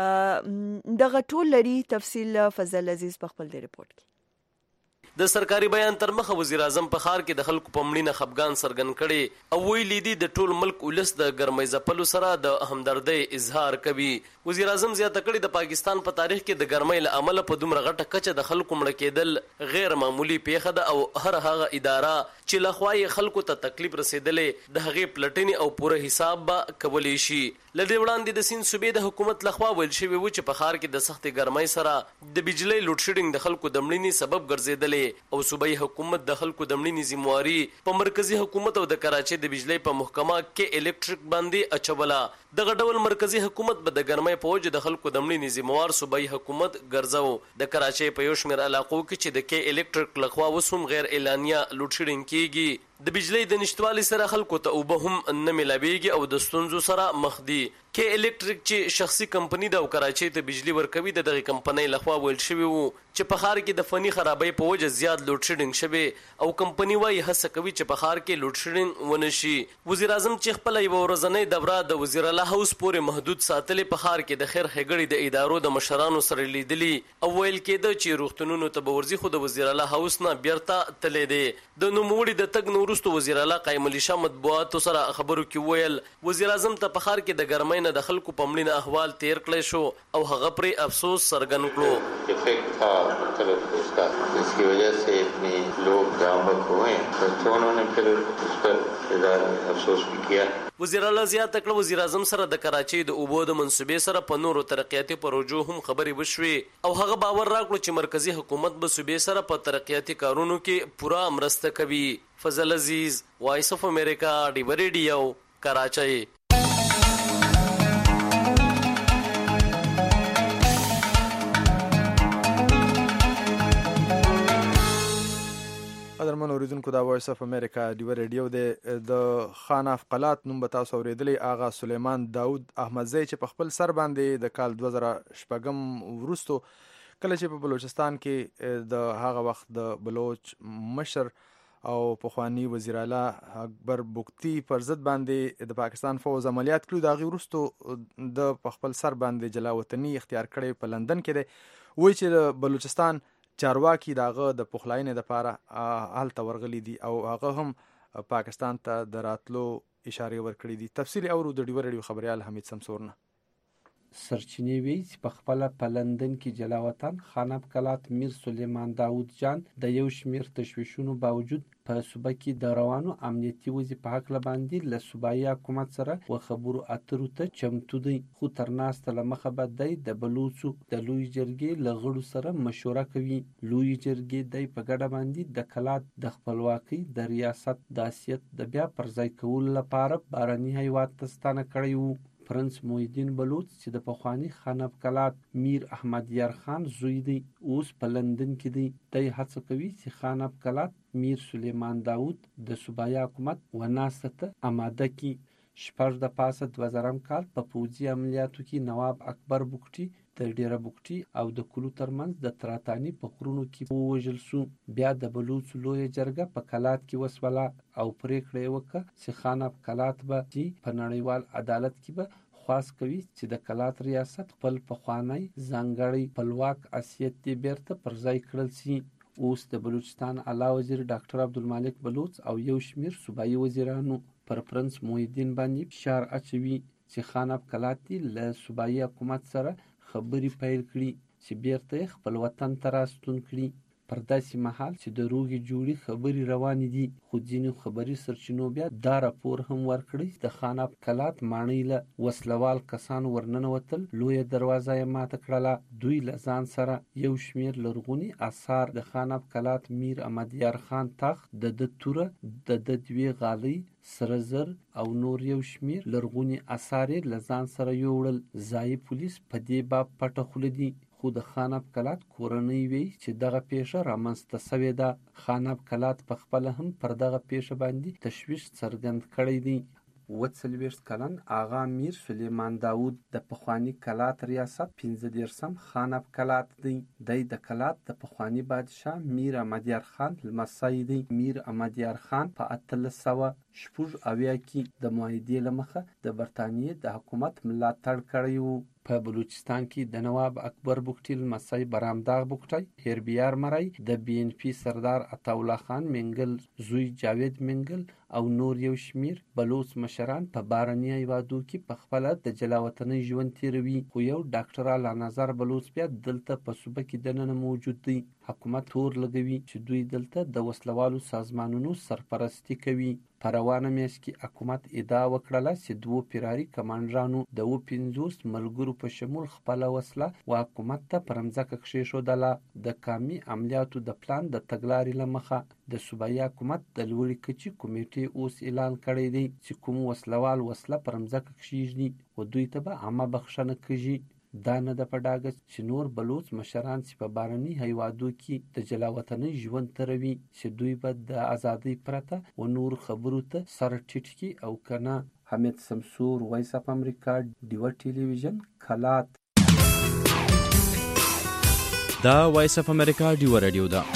دغه ټول لري تفصیل فضل عزیز په خپل ریپورت کې. د سرکاري بیان تر مخه وزیر اعظم په ښار کې د خلکو په مړینه خفګان څرګند کړي او ویلي دي د ټول ملک ولس د ګرمۍ ځپلو سره د همدردۍ اظهار کوي. وزیر اعظم زیاته کړي د پاکستان په تاریخ کې د ګرمۍ له امله په دومره غټه کچه د خلکو مړه کېدل غیر معمولی پیښه ده او هر هغه اداره چې لخوا یې خلکو ته تکلیف رسېدلې د هغې پلټنې او پوره حساب به کولی شي. له دې وړاندې د سیند صوبې د حکومت لخوا ویل شوي و چې په ښار کې د سختې ګرمۍ سره د بجلی لوډ شیډینګ د خلکو د مړینې سبب ګرځېدلې او صوبایي حکومت د خلکو د مړینې ذمواري په مرکزی حکومت او د کراچۍ د بجلی په محکمه کې الکتریک باندې اچوله. دغه ډول مرکزی حکومت به د ګرمۍ په وجه د خلکو د مړینې ذموار صوبایي حکومت ګرځاو. د کراچۍ په یو شمېر علاقو کې چې د کې الکتریک لخوا اوس هم غیر اعلانیه لوډ شیډینګ کیږي. د بجلی د نشتوالي سره خلکو ته اوبه هم نه ملاویږي او د ستونزو سره مخ دي. کې الکتریک چې شخصي کمپنی ده او کراچۍ ته بجلی ورکوي د دغه کمپنۍ لخوا ویل شوي وو چې په ښار کې د فني خرابۍ په وجه زیات لوډ شیډینګ شوی او کمپنی وايي هڅه کوي چې په ښار کې لوډ شیډینګ ونه شي. وزیر اعظم چې خپله یوه ورځنۍ دوره د وزیر اعلی هاوس پورې محدود ساتلې په ښار کې د خیر ښېګړې د ادارو د مشرانو سره لیدلي او ویل کېده چې روغتونونو ته به ورځي خو د وزیر اعلی هاوس نه بیرته تللی دی. د نوموړي د تګ نه وروسته وزیر اعلی قایم علي شاه مطبوعاتو سره خبرو کې ویل وزیر اعظم ته په ښار کې د ګرمۍ نه د خلکو په مړینه احوال تیر کړی شو او هغه پرې افسوس څرګند کړو. افیکٹ تھا مختلف اس کا جس کی وجہ سے اتنے لوگ جام بک ہوئے تو انہوں نے پھر اس پر افسوس بھی کیا. وزیر اعلی زیاته کړه وزیر اعظم سره د کراچۍ د اوبو د منصوبې سره په نورو ترقیاتي پروژو هم خبرې وشوې او هغه باور راکړو چې مرکزی حکومت به صوبې سره په ترقیاتي کارونو کې پوره مرسته کوي. فضل عزیز، وایس اف امریکا، ډیو ریډیو، کراچۍ. قدرمن اوریدونکو دا وایس اف امریکا ډیو ریډیو دی. د خان افقلات نوم به تاسو اوریدلی آغا سلیمان داود احمدزی چې په خپل سر باندې د کال 2006 وروستو کله چې په بلوچستان کې د هغه وخت د بلوچ مشر او پخوانی وزیر اعلی اکبر بگتی پر ضد باندې د پاکستان فوج عملیات کړي. د هغې وروستو د په خپل سر باندې جلا وطني اختیار کړی په لندن کې دی. وایي چې د بلوچستان چارواکي داغه د پخلاینې لپاره هلته ورغلي دي او هغه هم پاکستان ته د راتلو اشاره ورکړي دي. تفصیل اورو د ډیو ریډیو خبريال حمید سمسور نه. سرچینې وی چې په خپل په لندن کې جلا وطن خان افقلات میر سلیمان داود جان د یو شمیر تشویشونو باوجود په صوبه کې د روانو امنیتي وضعیت په حق باندې له صوبایي حکومت سره و خبرو اترو ته چمتو دی. خو تر ناسته له مخه به دی د بلوچو د لوی جرګې له غړو سره مشوره کوي. لوی جرګې دی په ګډه باندې د کلات د خپلواکۍ د ریاست د حیثیت د بیا پر ځای کولو لپاره بهرني هیواد ته ستانه کړی وو. پرنس محیدین بلوچ چې د پخوانی خانب کلات میر احمد یار خان زوی دی اوس په لندن کې دی. دی هڅه کوي چې خانب کلات میر سلیمان داود د صوبایي حکومت وناسته ته آماده کی. 2000 کال په پوځي عملیاتو کې نواب اکبر بوکټي د ډیره بوکټي او د کلو ترمنځ د تراتانی په غرونو کې ووژل شو. بیا د بلوچ لویه جرګه په کلات کې وسوله او پریکړه یې وکړه چې خانب کلات به په نړیوال عدالت کې به خواست کوي چې د کلات ریاست خپل پخوانی ځانګړی خپلواک حیثیت یې بیرته پر ځای کړل شي. اوس د بلوچستان اعلی وزیر ډاکټر عبدالمالک بلوچ او یو شمیر صوبایي وزیرانو پر پرنس محیدین باندې فشار اچوي چې خانب کلات له صوبایي حکومت سره خبرې پیل کړي چې بیرته خپل وطن ته راستون کړي. پر داسې مهال چې د روغې جوړې خبرې روانې دي، خو ځینې خبري سرچینو بیا دا راپور هم ورکړی د خاناب کلات ماڼۍ له وسلوال کسانو ورننوتل لویه دروازه یې ماته کړله. دوی له ځان سره یو شمیر لرغوني آثار د خاناب کلات میر احمد یار خان تخت، د ده توره، د ده دوې غالۍ، سره زر او نور یو شمیر لرغوني آثار یې له ځان سره یوړل. ځایي پولیس په دې باب پټه خوله دي، خو د خاناب کلات کورنۍ وی چې دغه پیښه رامنځته شوې ده. خاناب کلات په خپله هم پر دغه پیښه باندې تشویش څرګند کړی دی. 40 کلن آغا میر سلیمان داود د پخوانی کلات ریاست 15 خاناب کلات دی. دی د کلات د پخوانی بادشاه میر احمد یار خان لمسی دی. میر احمد یار خان په 1890 کې د معاهدې له مخه د برټانیې د حکومت ملاتړ کړی و. په بلوچستان کې د نواب اکبر بوکټي لمسی برامداغ بوکټي، هربیار مرای، د بی ان پی سردار عطاالله خان منګل زوی جاوید منګل او نور یو شمیر بلوچ مشران په بارني هیوادو کې په خپل د جلاوطنۍ ژوند تیروي. خو یو ډاکټر اعلی نظر بلوچ بیا دلته په صوبه کې دننه موجود دی. حکومت تور لګوي چې دوی دلته د وسلوالو سازمانونو سرپرستی کوي. په روانه میاشت کې حکومت ادعا وکړله چې 2 فراري کمانډرانو د 50 ملګرو په شمول خپل وسله و حکومت ته پر مځکه کښېښودله. د کامي عملیاتو د پلان د تګلارې له مخه د صوبایي حکومت د لوړې کچې کمیټې اوس اعلان کړی دی چې کوم وسلوال وسله پر مځکه کښېږدي و دوی ته به عامه بخښنه کیږي. دا نه ده په ډاګه چې نور بلوچ مشران چې په بارني هیوادو کې د جلاوطنۍ ژوند تروي چې دوی به د ازادۍ پرته و نور خبرو ته سر ټیټ کړي او کنه. حمید سمسور، وایس اف امریکا، ډیوه ټلویزیون، کلات. دا وایس اف امریکا ډیوه رادیو ده.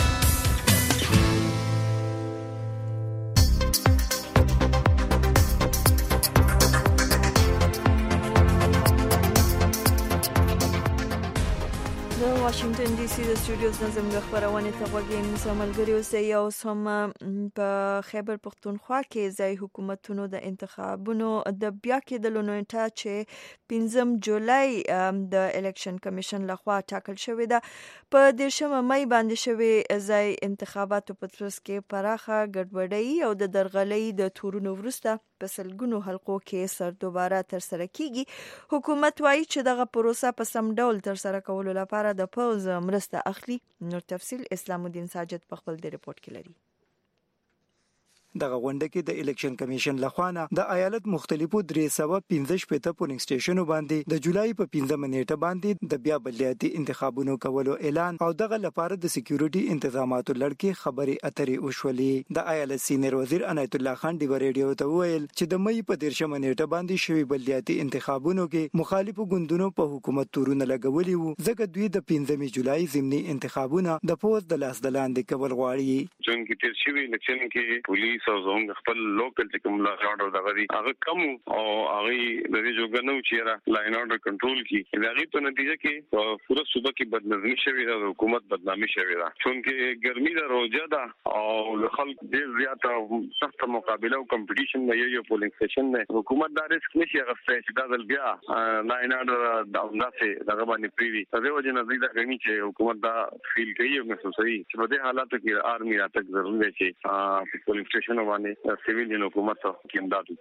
واشنگټن ډي سي د سټوډیوز نظم د خبرونه ته وګورئ. مسملګری اوسئ. او سم په خیبر پختونخوا کې ځای حکومتونو د انتخابونو د بیا کېدلو نیټه چې 15 جولای د الیکشن کمیشن لخوا ټاکل شوې ده په 13 مې باندې شوې. ځای انتخاباتو په ترڅ کې پراخه ګډوډي او د درغلۍ د تورونو وروسته په سلګونو حلقو کې سر دوباره تر سره کیږي. حکومت وایي چې دغه پروسه په سم ډول تر سره کولو لپاره د پوز مرسته اخلي. نور تفصيل اسلام الدین ساجد په خپل د ریپورت کې لري. دغه غونډه کې د الیکشن کمیشن لخوا د ایالت مختلفو 315 پولینګ سټیشنونو باندې د جولای په 15 نیټه باندې د بیا بلدیاتي انتخابونو کولو اعلان او دغه لپاره د سکیورټي انتظاماتو لړکې خبري اترې وشولې. د ایالت سینیئر وزیر عنایت الله خان دی ریډیو ته ویل چې د مې په 13 نیټه باندې شوی بلدیاتي انتخابونو کې مخالفو ګوندونو په حکومت تورونه لګولي وو، ځکه دوی د 15 جولای ضمني انتخابونه د پوز د لاس دلاندې کول غواړي. چې تیر شوی الیکشن کې پولیس او زموږ خپل لوکل چې کوم لا آرډر دغه هغه کم او هغه د دې جوګنو چې را لاین آرډر کنټرول کی دغه په نتیجه کې پوره صوبه کې بدنظمی شوې ده، حکومت بدنامي شوې ده. چونکه ګرمي د روزه ده او خلک ډېر زیاته سخت مقابله او کمپټیشن نه یو پولینګ سټیشن نه حکومت دا ریسک نشي غوښتي چې دا ځل بیا لاین آرډر دغه دغه باندې پریوي. د دې وجه نه دا غني چې حکومت دا فیل کوي او محسوسوي چې په دې حالاتو کې آرمي راتګ ضروري دی چې پولینګ سټیشن باندې سیویلین حکومت کې امداد وکړي.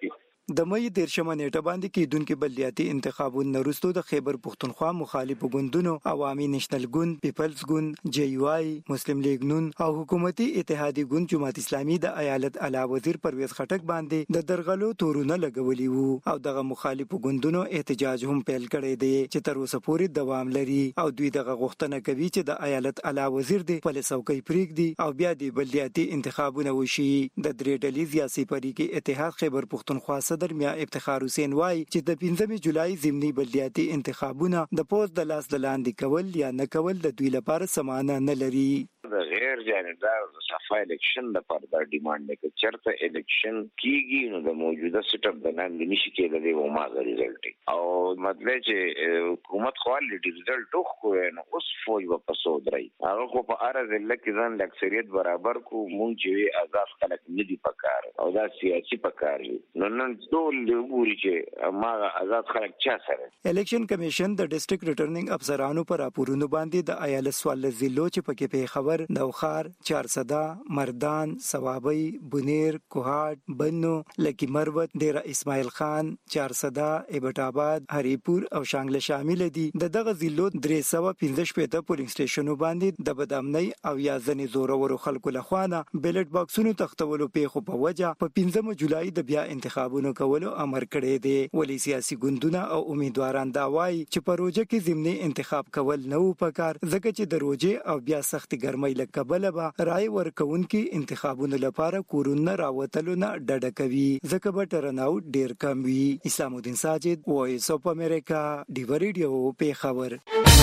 د مې 13 نیټه باندې کېدونکو بلدیاتي انتخابونو وروسته د خیبر پختونخوا مخالف ګوندونو عوامي نېشنل ګوند، پیپلز ګوند، جی یو آی، مسلم لیگ نون او حکومتي اتحادی ګوند جماعت اسلامي د ایالت اعلی وزیر پرویز خټک باندې د درغلو تورونه لګولي وو او دغه مخالف ګوندونو احتجاج هم پیل کړی دی چې تر اوسه پورې دوام لري او دوی دغه غوښتنه کوي چې د ایالت اعلی وزیر دی په لسوکۍ پریږدي او بیا د بلدیاتي انتخابونه وشي. د درې ډلې سیاسي پریږي اتحاد خیبر پختونخوا صدر میا افتخار حسین وای چې د 15 جولای ضمني بلدیاتي انتخابونه د پوز د لاس د لاندې کول یا نه کول د دوی لپاره سمانه نه لري. د غیر جانبدار صفه الیکشن د پر د ډیماند کې چرته الیکشن کیږي نو د موجوده سیټ اپ د نن نشي کېدلی او ما غوړي ريزلټ او مطلب چې حکومت خوالټي ريزلټ خو نو اوس فوج په پسو درای هغه خو په ارز لکه ځان د اکثریت برابر کو مونږ چې آزاد خلک نه دي پکار او دا سیاسي پکار نو نن ټول وګوري چې ما آزاد خلک چا سره. الیکشن کمیشن د ډیسټریکټ ریټرنینګ افسرانو پر راپورونو باندې د ایالت سوال ضلعو چې پکې په خبر نوخار، چارسدا، مردان، سوابی، بنیر، کوهاټ، بنو، لکی مروت، ډیره اسماعیل خان، چارسدا، ایبټ آباد، هریپور او شانګله شامل دي. دغه ضلعو 315 پولینګ سټیشنونو باندې د بدامنۍ او یا ځنې زورورو خلکو لخوانه بیلټ باکسونو تختولو پیښو په وجه په 15 جولای د بیا انتخابونو کولو امر کړی دی. ولی سیاسي ګوندونه او امیدواران دا وایي چې په روجه کې ضمني انتخاب کول نه و پکار ځکه چې د روجه او بیا سخت ګرمۍ لکبله به رای ورکونکي انتخابونو لپاره کورونه راوتلو نه ډډه کوي ځکه به ټرناوټ ډیر کم وي. اسلام الدین ساجد، وایس اف امریکا، ډیو ریډیو، پیښور.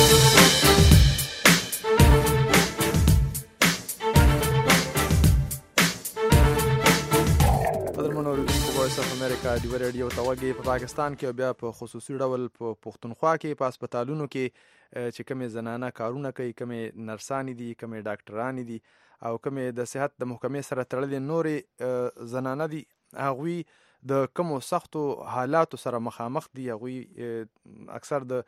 وایس اف امریکا ډیو ریډیو توګه په پاکستان کې بیا په خصوصي ډول په پښتونخوا کې په هسپتالونو کې چې کومې زنانه کارونه کوي، کومې نرسانې دي، کومې ډاکټرانې دي او کومې د صحت د محکمې سره تړلې نورې زنانه دي، هغوی د کومو سختو حالاتو سره مخامخ دي. هغوی اکثر د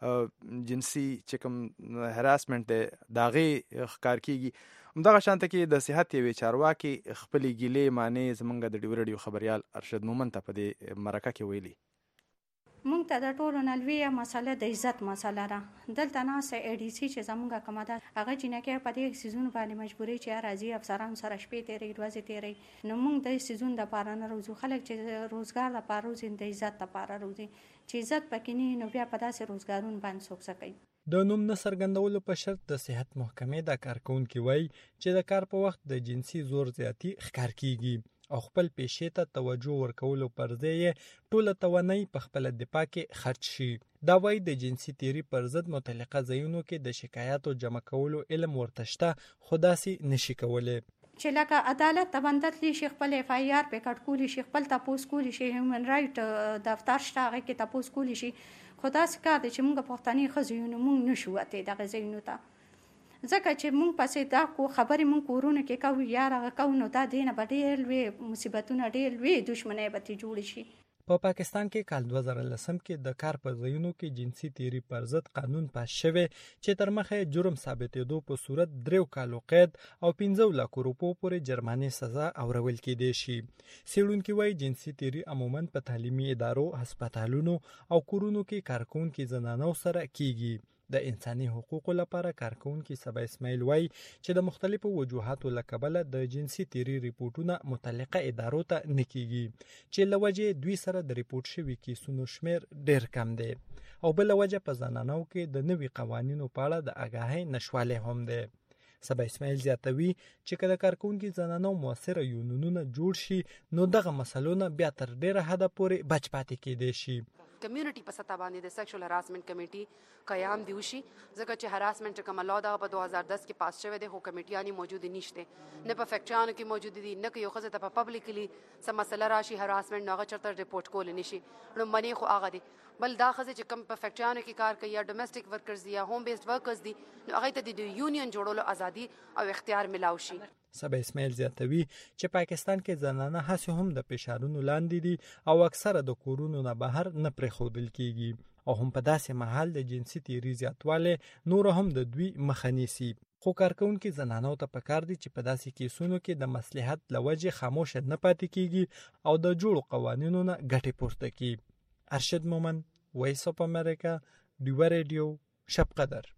جنسي چې کوم هراسمنټ دی د هغې ښکار کیږي. همدغه شانته کې د صحت یوې چارواکي خپلې ګیلې معنی زمونږ د ډیو ریډیو خبریال ارشد مومن ته په دې مرکه کې ویلي. مونږ ته د ټولو نه لویه مسله د عزت مسله ده. دلته ناسته ای ډي سي چې زمونږ کومه ده هغه جنکې په دې سیزون باندې مجبورې چې راځي افسرانو سره شپې تېرې ورځې تېرې نو مونږ د سیزون دپاره نه روزو. خلک چې روزګار دپاره روزي د عزت دپاره روزي چې عزت پکې نه نو بیا په داسې روزګارونو باندې څوک څه کوي. د نوم نه څرګندولو په شرط د صحت محکمې د کارکونکي وایي چې د کار په وخت د جنسي زور زیاتی ښکار کیږي او خپل پیشې ته توجه ورکولو پر ځای یې ټوله توانایي په خپله دفاع کې خرج شي. دا وایي د جنسي تیري پر ضد متعلقه ځایونو کې د شکایاتو جمع کولو علم ورته شته خو داسې نشي کولی چې لکه عدالت ته بندتلی شي، خپل اف آی آر په کټ کولی شي، خپل تپوس کولی شي، هیومن رائټ دفتر شته هغه کې تپوس کولی شي. خو داسې کار دی چې موږ پښتني ښځې یو نو موږ نشو وتی دغه ځایونو ته ځکه چې موږ پسې دا کو خبرې موږ کورونه کې کوو یا هغه کوو نو دا دینه به ډېر لوی مصیبتونه ډېر لوی دښمنۍ به ترې جوړې شي. په پاکستان کې کال 2010 کې د کار په ځایونو کې جنسي تیري پر ضد قانون پاس شوی چې تر مخه جرم ثابتېدو په صورت 3 کالو قید او 15 لک روپو پورې جرمانې سزا اورول کېدی شي. څېړونکي وایي جنسي تیري عموماً په تعلیمي ادارو، هسپتالونو او کورونو کې کارکونکي زنانو سره کیږي. د انساني حقوقو لپاره کارکونکي سبا اسماعیل وایي چې د مختلفو وجوهاتو له کبله د جنسي تیري ریپورټونه متعلقه ادارو ته نه کیږي چې له وجې دوی سره د ریپورټ شوي کیسونو شمیر ډیر کم دی او بله وجه په زنانو کې د نوي قوانینو په اړه د آګاهۍ نشوالی هم دی. سبا اسماعیل زیاتوي چې که د کارکونکي زنانو موثره یونونونه جوړ شي نو دغه مسلو نه بیا تر ډیره حده پورې بچ پاتې کېدی شي. کمیونټي په سطح باندې د سیکشوال هراسمنټ کمیټي قیام دی وشي ځکه چې هراسمنټ کوم لا دا په 2010 کې پاس شوی دی خو کمیټیانی موجود نشته نه په فیکچانو کې موجود دي نه یو خزه ته په پبلکلی سم مسله راشي هراسمنټ نه چرته ریپورت کول نشي نو منی خو هغه دی بل دا خزه چې کم په فیکچانو کې کار کوي یا ډومېسټک ورکرز یا ہوم بیسډ ورکرز دي نو هغه ته د یونین جوړولو ازادي او اختیار ملاو شي. سبا اسماعیل زیاتوي چې پاکستان کې زنانه هڅې هم د فشارونو لاندې دي او اکثره د کورونو نه بهر نه پرېښودل کیږي او هم په داسې مهال د جنسي تیري زیاتوالی نور هم د دوی مخه نیسي. خو کارکونکو زنانو ته پکار دي چې په داسې کیسونو کې د مصلحت لوجې خاموش نه پاتې کیږي او د جوړو قوانینو نه ګټه پورته کړي. ارشد مومن، وایس اف امریکا، ډیو ریډیو، شب قدر.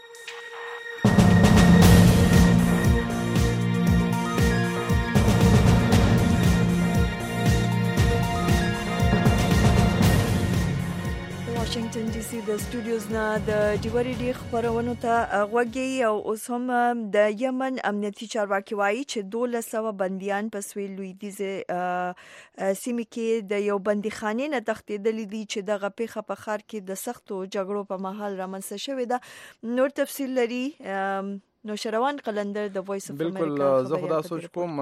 واشنگټن ډي سي د سټوډیوز نه د ډیوري ډي خبرونو ته غوږی او اوس هم د یمن امنیتي چارواکي وایي چې 1200 بنديان په سویل لویدیزه سیمه کې د یو بندیخانه نه تښتیدلي دي چې د غپیخه په خار کې د سختو جګړو په محل رامنځته شوې ده. نور تفصیل لري نو شروان قلندر د وایس اف امریکا. بالکل زه خدا سوچ کوم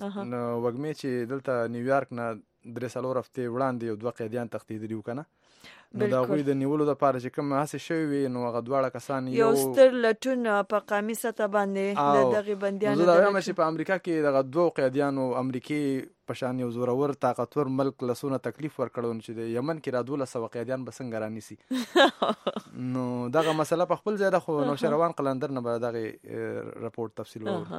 وګمې چې دلته نیویارک نه 3 هفته وړاندې یو 2 قیدیان تښتیدلي وکنه. نو دا غوی د نیولو د پاره چې کوم هڅه شوی وي نو هغه دواړه کسان یو ستر لټون په قامیصه ته باندې د دغه بندیانو د هم چې په امریکا کې دغه 2 قیدیانو امریکای پشان یو زورور طاقتور ملک لسونه تکلیف ورکړون چې د یمن کې را 1200 قیدیان بسنګ رانیسي. نو دغه مسله په خپل ځای ده خو نو شروان قلندر نه به دغه رپورت تفصیل وره.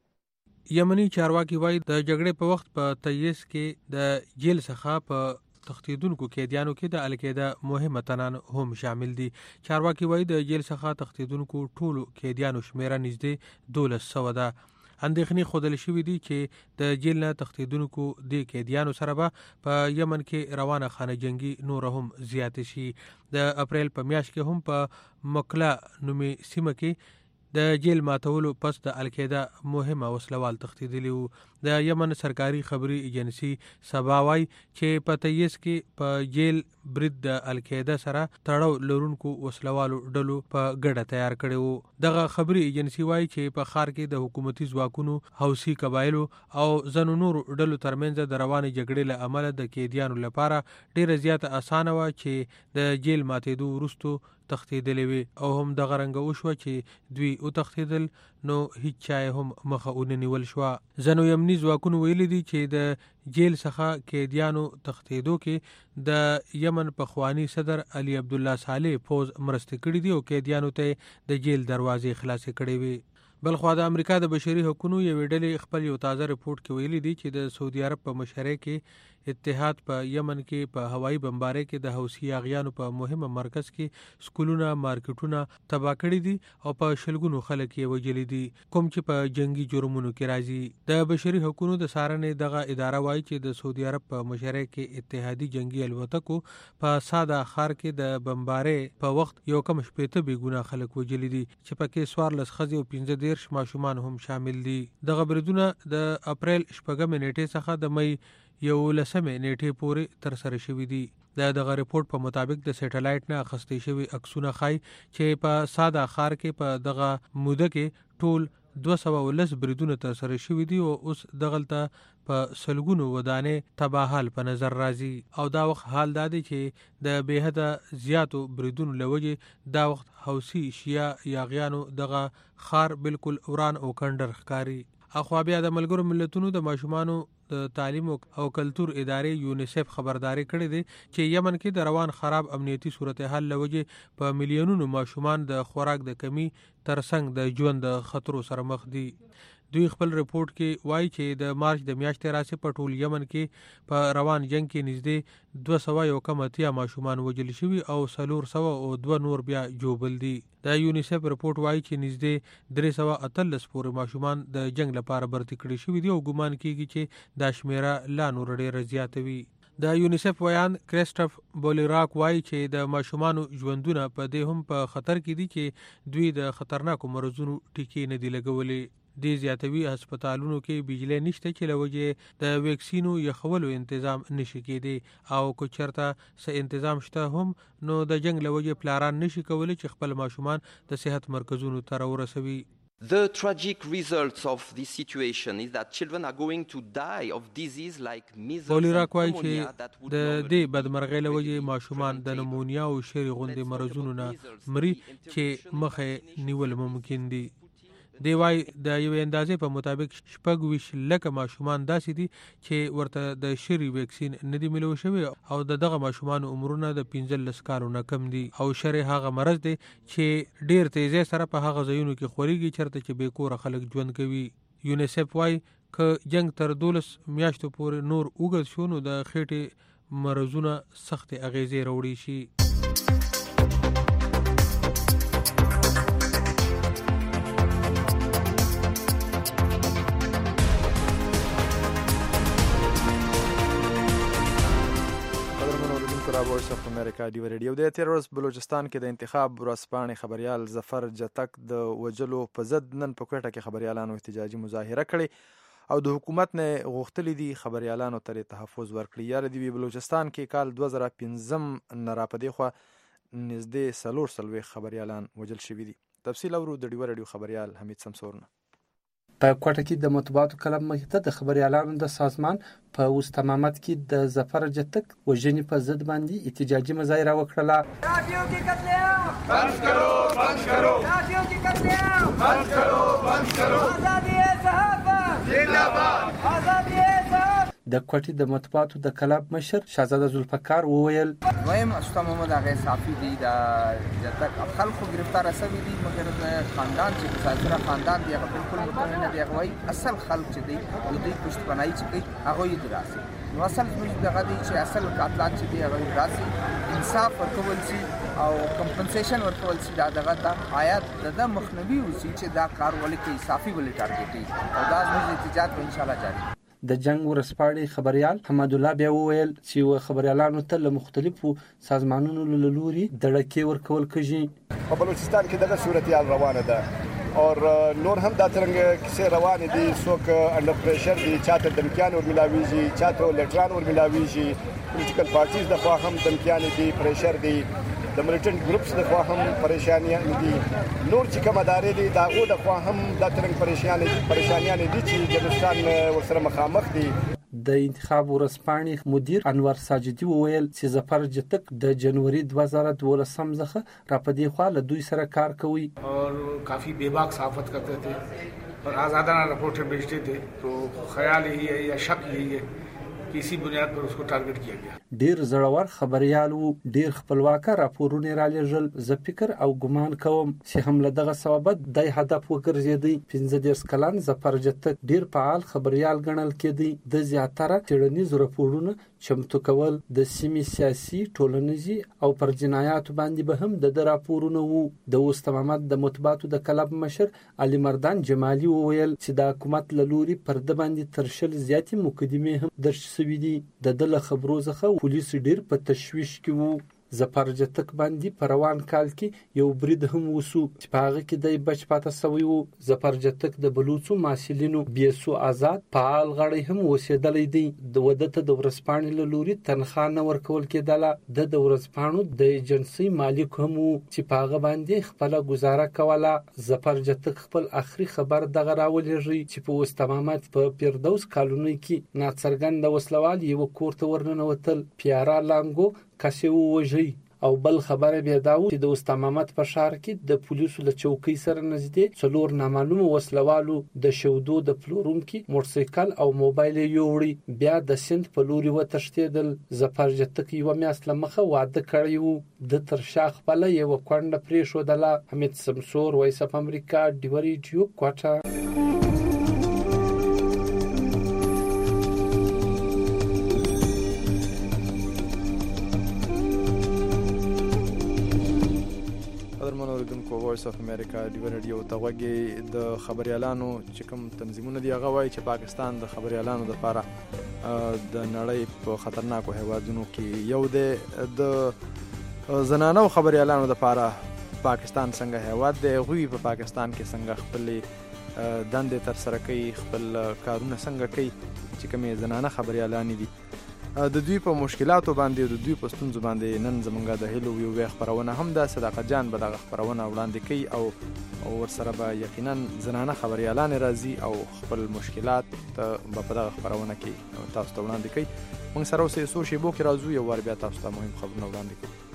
یمنی چارواکي وایي د جګړې په وخت په تیس کې د جیل څخه په تختیدونکو قیدیانو کې د القاعده مهمه تنان هم شامل دي. چارواکي وایي د جیل څخه تختیدونکو ټولو قیدیانو شمیره نږدې 1200 ده. اندېښنې خوده شوې دي چې د جیل نه تختیدونکو د قیدیانو سره به په یمن کې روانه خانه جنگي نور هم زیات شي. د اپریل په میاشت کې هم په مکلا نومي سیمه کې د جیل ماتولو پس د القاعده مهمه وسلوال تختیدلی وو. د یمن سرکاري خبري ایجنسی سبا وايي چې په تیس کې په جیل برید د القاعده سره تړاو لرونکو وسلوالو ډلو په ګډه تیار کړي وو. دغه خبري ایجنسی وايي چې په خار کې د حکومتي ځواکونو حوثي قبایلو او ځنو نور ډلو ترمنځ د روانې جګړې له امله د قیدیانو لپاره ډیره زیاته اسانه و چې د جیل ماتېدو وروسته تختیدلې وي او هم د غرنګ وشو چې دوی او تختیدل نو هیڅ چای هم مخه ونیول شو. ځنو یمني ځواکونو ویلي دي چې د جیل څخه قیدیانو تختیدو کې د یمن پخوانی صدر علي عبد الله صالح فوز مرسته کړې دي او قیدیانو ته د جیل دروازې خلاصې کړې وي. بلخوا د امریکا د بشري حقوقو یو ډلې خپل یو تازه رپورت کې ویلي دي چې د سعودي عرب په مشرۍ کې اتحاد په یمن کې په هوایي بمبارۍ کې د حوثي اغیانو په مهمه مرکز کې سکولونه مارکیټونه تباہ کړي دي او په شلګونو خلک یې وژلي دي کوم چې په جنگي جرمونو کې راځي. د بشري حقوقو د سارنې دغه اداره وایي چې د سعودي عرب په مشرۍ کې اتحادي جنگي الوتکو په ساده خار کې د بمبارۍ په وخت یو کم شپېته بې ګناه خلک وژلي دي چې پکې 14 ښځې او 15 ماشومان هم شامل دي. دغه بریدونه د اپریل 8 نیټې څخه د مې 11 نیټې پورې تر سره شوې دي. دغه ریپورت په مطابق د سټلایټ نه اخیستل شوی عکسونه ښایي چې په ساده خار کې په دغه موده کې ټول 210 بریدونه تر سره شوې دي او اوس دغلته په سلګونو ودانې تباهل په نظر راځي او دا وخت حال دادی چې د بهده زیاتو بریدونو لوجه دا وخت حوثي شیعه یاغیانو دغه خار بالکل وران او کندر ښکاری. اخو بیا د ملګرو ملتونو د ماشومانو د تعلیم او کلچر ادارې یونیسف خبرداري کړې ده چې یمن کې د روان خراب امنیتي صورتحال لوجه په میلیونونو ماشومان د خوراک د کمی ترڅنګ د ژوند د خطرو سره مخ دي. دوی خپل رپورت کې وایي چې د مارچ د میاشتې راسي په ټول یمن کې په روان جنگ کې نږدې 200 یو کم اتیا ماشومان وژل شوي او 400 او 2 نور بیا جوبل دي. د یونیسف رپورت وایي چې نږدې 313 پورې ماشومان د جنگ لپاره برتي کړي شوي دي او ګمان کیږي چې دا شمیره لا نور ډېره زیاته وي. د یونیسف ویان کریسټف بولیراک وایي چې د ماشومانو ژوندونه په دې هم په خطر کې دي چې دوی د خطرناکو مرزونو ټیکې نه دي لګولې. د زیاتوي هسپتالونو کې بجلی نشته چې لوجه د ویکسینو یخولو تنظیم نشي کېدی او کو چرته څه تنظیم شته هم نو د جنگ لوجه پلاران نشي کولای چې خپل ماشومان د صحت مرکزونو ته ورسوي. The tragic results of this situation is that children are going to die of disease like measles and pneumonia that would د دې بدمرغۍ لوجه ماشومان د نمونیا او شری غوندې مرزونو نه مري چې مخه نیول ممکن دي. دی وای د یو اندازې په مطابق 26 لکه ماشومان داسې دي چې ورته د شری ویکسین نه دی ملو شوی او دغه ماشومان عمرونه د 15 کالو نه کم دي او شری هغه مرض دی چې ډیر تیزه سره په هغه ځایونو کې خوريږي چرته چې به کور خلک ژوند کوي. یونیسف وای که جنگ تر 12 میاشتو پورې نور اوږد شو نو د خېټې مرزونه سخت اغیزې راوړي شي. وایس اف امریکا دی ریډیو د تیر ورځ بلوچستان کې د انتخاب ورځپاڼې خبريال ظفر جتک د وجلو په ضد نن په کوټه کې خبريالانو احتجاجي مظاهره کړې او د حکومت نه غوښتلې دي خبريالانو ته تحفظ ورکړي. یار دی بلوچستان کې کال 2015 نه راپدې خو نږدې 300 خبريالان وجل شوي دي. تفصیل اورو د ډیو ریډیو خبريال حمید سمسورنه. په کوټه کې د مطبوعاتو کلب مخې ته د خبريالانو د سازمان په اوستمامت کې د ظفر جتک وژنې په ضد باندې احتجاجي مظاهره وکړه. رادیو کې قتل بند کرو بند کرو رادیو کې قتل بند کرو بند کرو آزادی صحافت زندہ باد آزادی صحافت. د کوټې د مطبوعاتو د کلب مشر شهزاده ذوالفقار وویل وایم استاد محمد هغه صافي دی د جتک خلکو گرفتار شوی دي مګر د خاندان چې ساتره خاندان دی هغه بالکل متنه دی هغه اصل خلک چې دی د دې پښتنای چې کوي هغه یې دراسي نو اصل موږ دغه دی چې اصل قاتلان چې دی هغه دراسي انصاف ورکول شي او کمپنسیشن ورکول شي دا دغه د آیات د مخنوي وسی چې دا کار ولې کوي صافي ولې ټارګټي او دا موږ احتجاج به ان شاء الله جاری. د جنگ ورسپاړي خبريال حمد الله بیا وویل چې خبريالانو ته له مختلفو سازمانونو له لوري دړکې ورکول کېږي. په بلوچستان کې دغه صورتحال روانه ده او نور هم دا څنګه کیسه روانه دي څوک انډر پریشر دي چاته دمکیان ورملاويږي چاته لټران ورملاويږي پولیټیکل پارټیز د خوا هم دمکیان دي پریشر دي د ملیټنټ ګروپس د خوا هم پریشانیاں دي نور چې کوم ادارې دي داغو د خوا هم د ترنګ پریشانیاں دي چې جنستان ورسره مخامخ دي. د انتخاب ورځپاڼې مدیر انور ساجدي وویل چې ظفر جتک د جنوري 2012 څخه راپدې خوا له دوی سره کار کوي اور کافی بیباک صحافت کرتے تھے اور آزادانہ رپورٹیں بھیجتے تھے تو خیال یہی ہے یا شک یہی ہے کہ اسی بنیاد پر اس کو ټارګټ کیا گیا. ډیر زړور خبريال وو ډیر خپلواکه راپورونه را لېږل. زه فکر او ګمان کوم چې هم له دغه سبب د هدف وګرځېدی. 15 کلن ظفر جتک ډیر فعال خبريال ګڼل کېدی. د زیاتره تړنیز راپورونه چمتو کول د سیمې سیاسي ټولنیزي او پر جنایاتو باندې به هم د راپورونه وو. د اوستمامت د مطبوعاتو د کلب مشر علي مردان جمالي وویل چې د حکومت له لوري پر د باندې ترشل زیاتې مقدمې هم درش سوي دي. د خبرو څخه پولیس ډیر په تشویش کې وو. ظفر جتک باندې په روان کال کې یو برید هم وسو چې په هغه کې د بچ پاته سوی وو. ظفر جتک د بلوچو ماسلینو بیسو آزاد فعال غړی هم وسیدلې دی. د ودته د ورځپاڼې له لوري تنخواه نه ورکول کېدله. د ورځپاڼو د ایجنسۍ مالک هم وو چې په هغه باندې خپل گزاره کوله. ظفر جتک خپل اخري خبر دغه راولېږي چې په اوستمامت په پیردوس کالونی کې ناڅرګند وسلوال یو کور ته ورننوتل پیارا لانګو کسي ووژي او بل خبره بیا داو چې د اوستمامت په ښار کې د پولیسو له چوکۍ سره نږدې 4 نامعلومه وسلوالو د شودو د پلورونکي موټرسایکل او موبایل یوړي بیا د سند په لوري وتښتېدل. ظفر جتک یو میاشت لمخه واده کړی وو. د تر شاخ بل یو کونډه پرې شودله. حمید سمسور وایس اف امریکا ډیو ریډیو کوټه. وایس اف امریکا ډیو ریډیو ته وګي د خبريالانو چې کوم تنظیمونه دی هغه وایي چې پاکستان د خبريالانو لپاره د نړۍ په خطرناکو هیوادونو کې یو د زنانو خبريالانو لپاره پاکستان څنګه هیواد دی. غوي په پاکستان کې څنګه خپل دندې تر سره کوي خپل کارونه څنګه کوي چې کومې زنانه خبريالان دي د دوی په مشکلاتو باندې د دوی په ستونزو باندې نن زمونږ د هیلو یو خبرونه هم د صداقت جان به دغه خبرونه وړاندې کوي او ورسره به یقینا زنانه خبريالان راځي او خپل مشکلات به په دغه خبرونه کې تاسو ته وړاندې کوي. موږ سره اوسې سو شیبو کې راځو یو ور بیا تاسو ته مهم خبرونه وړاندې کوو.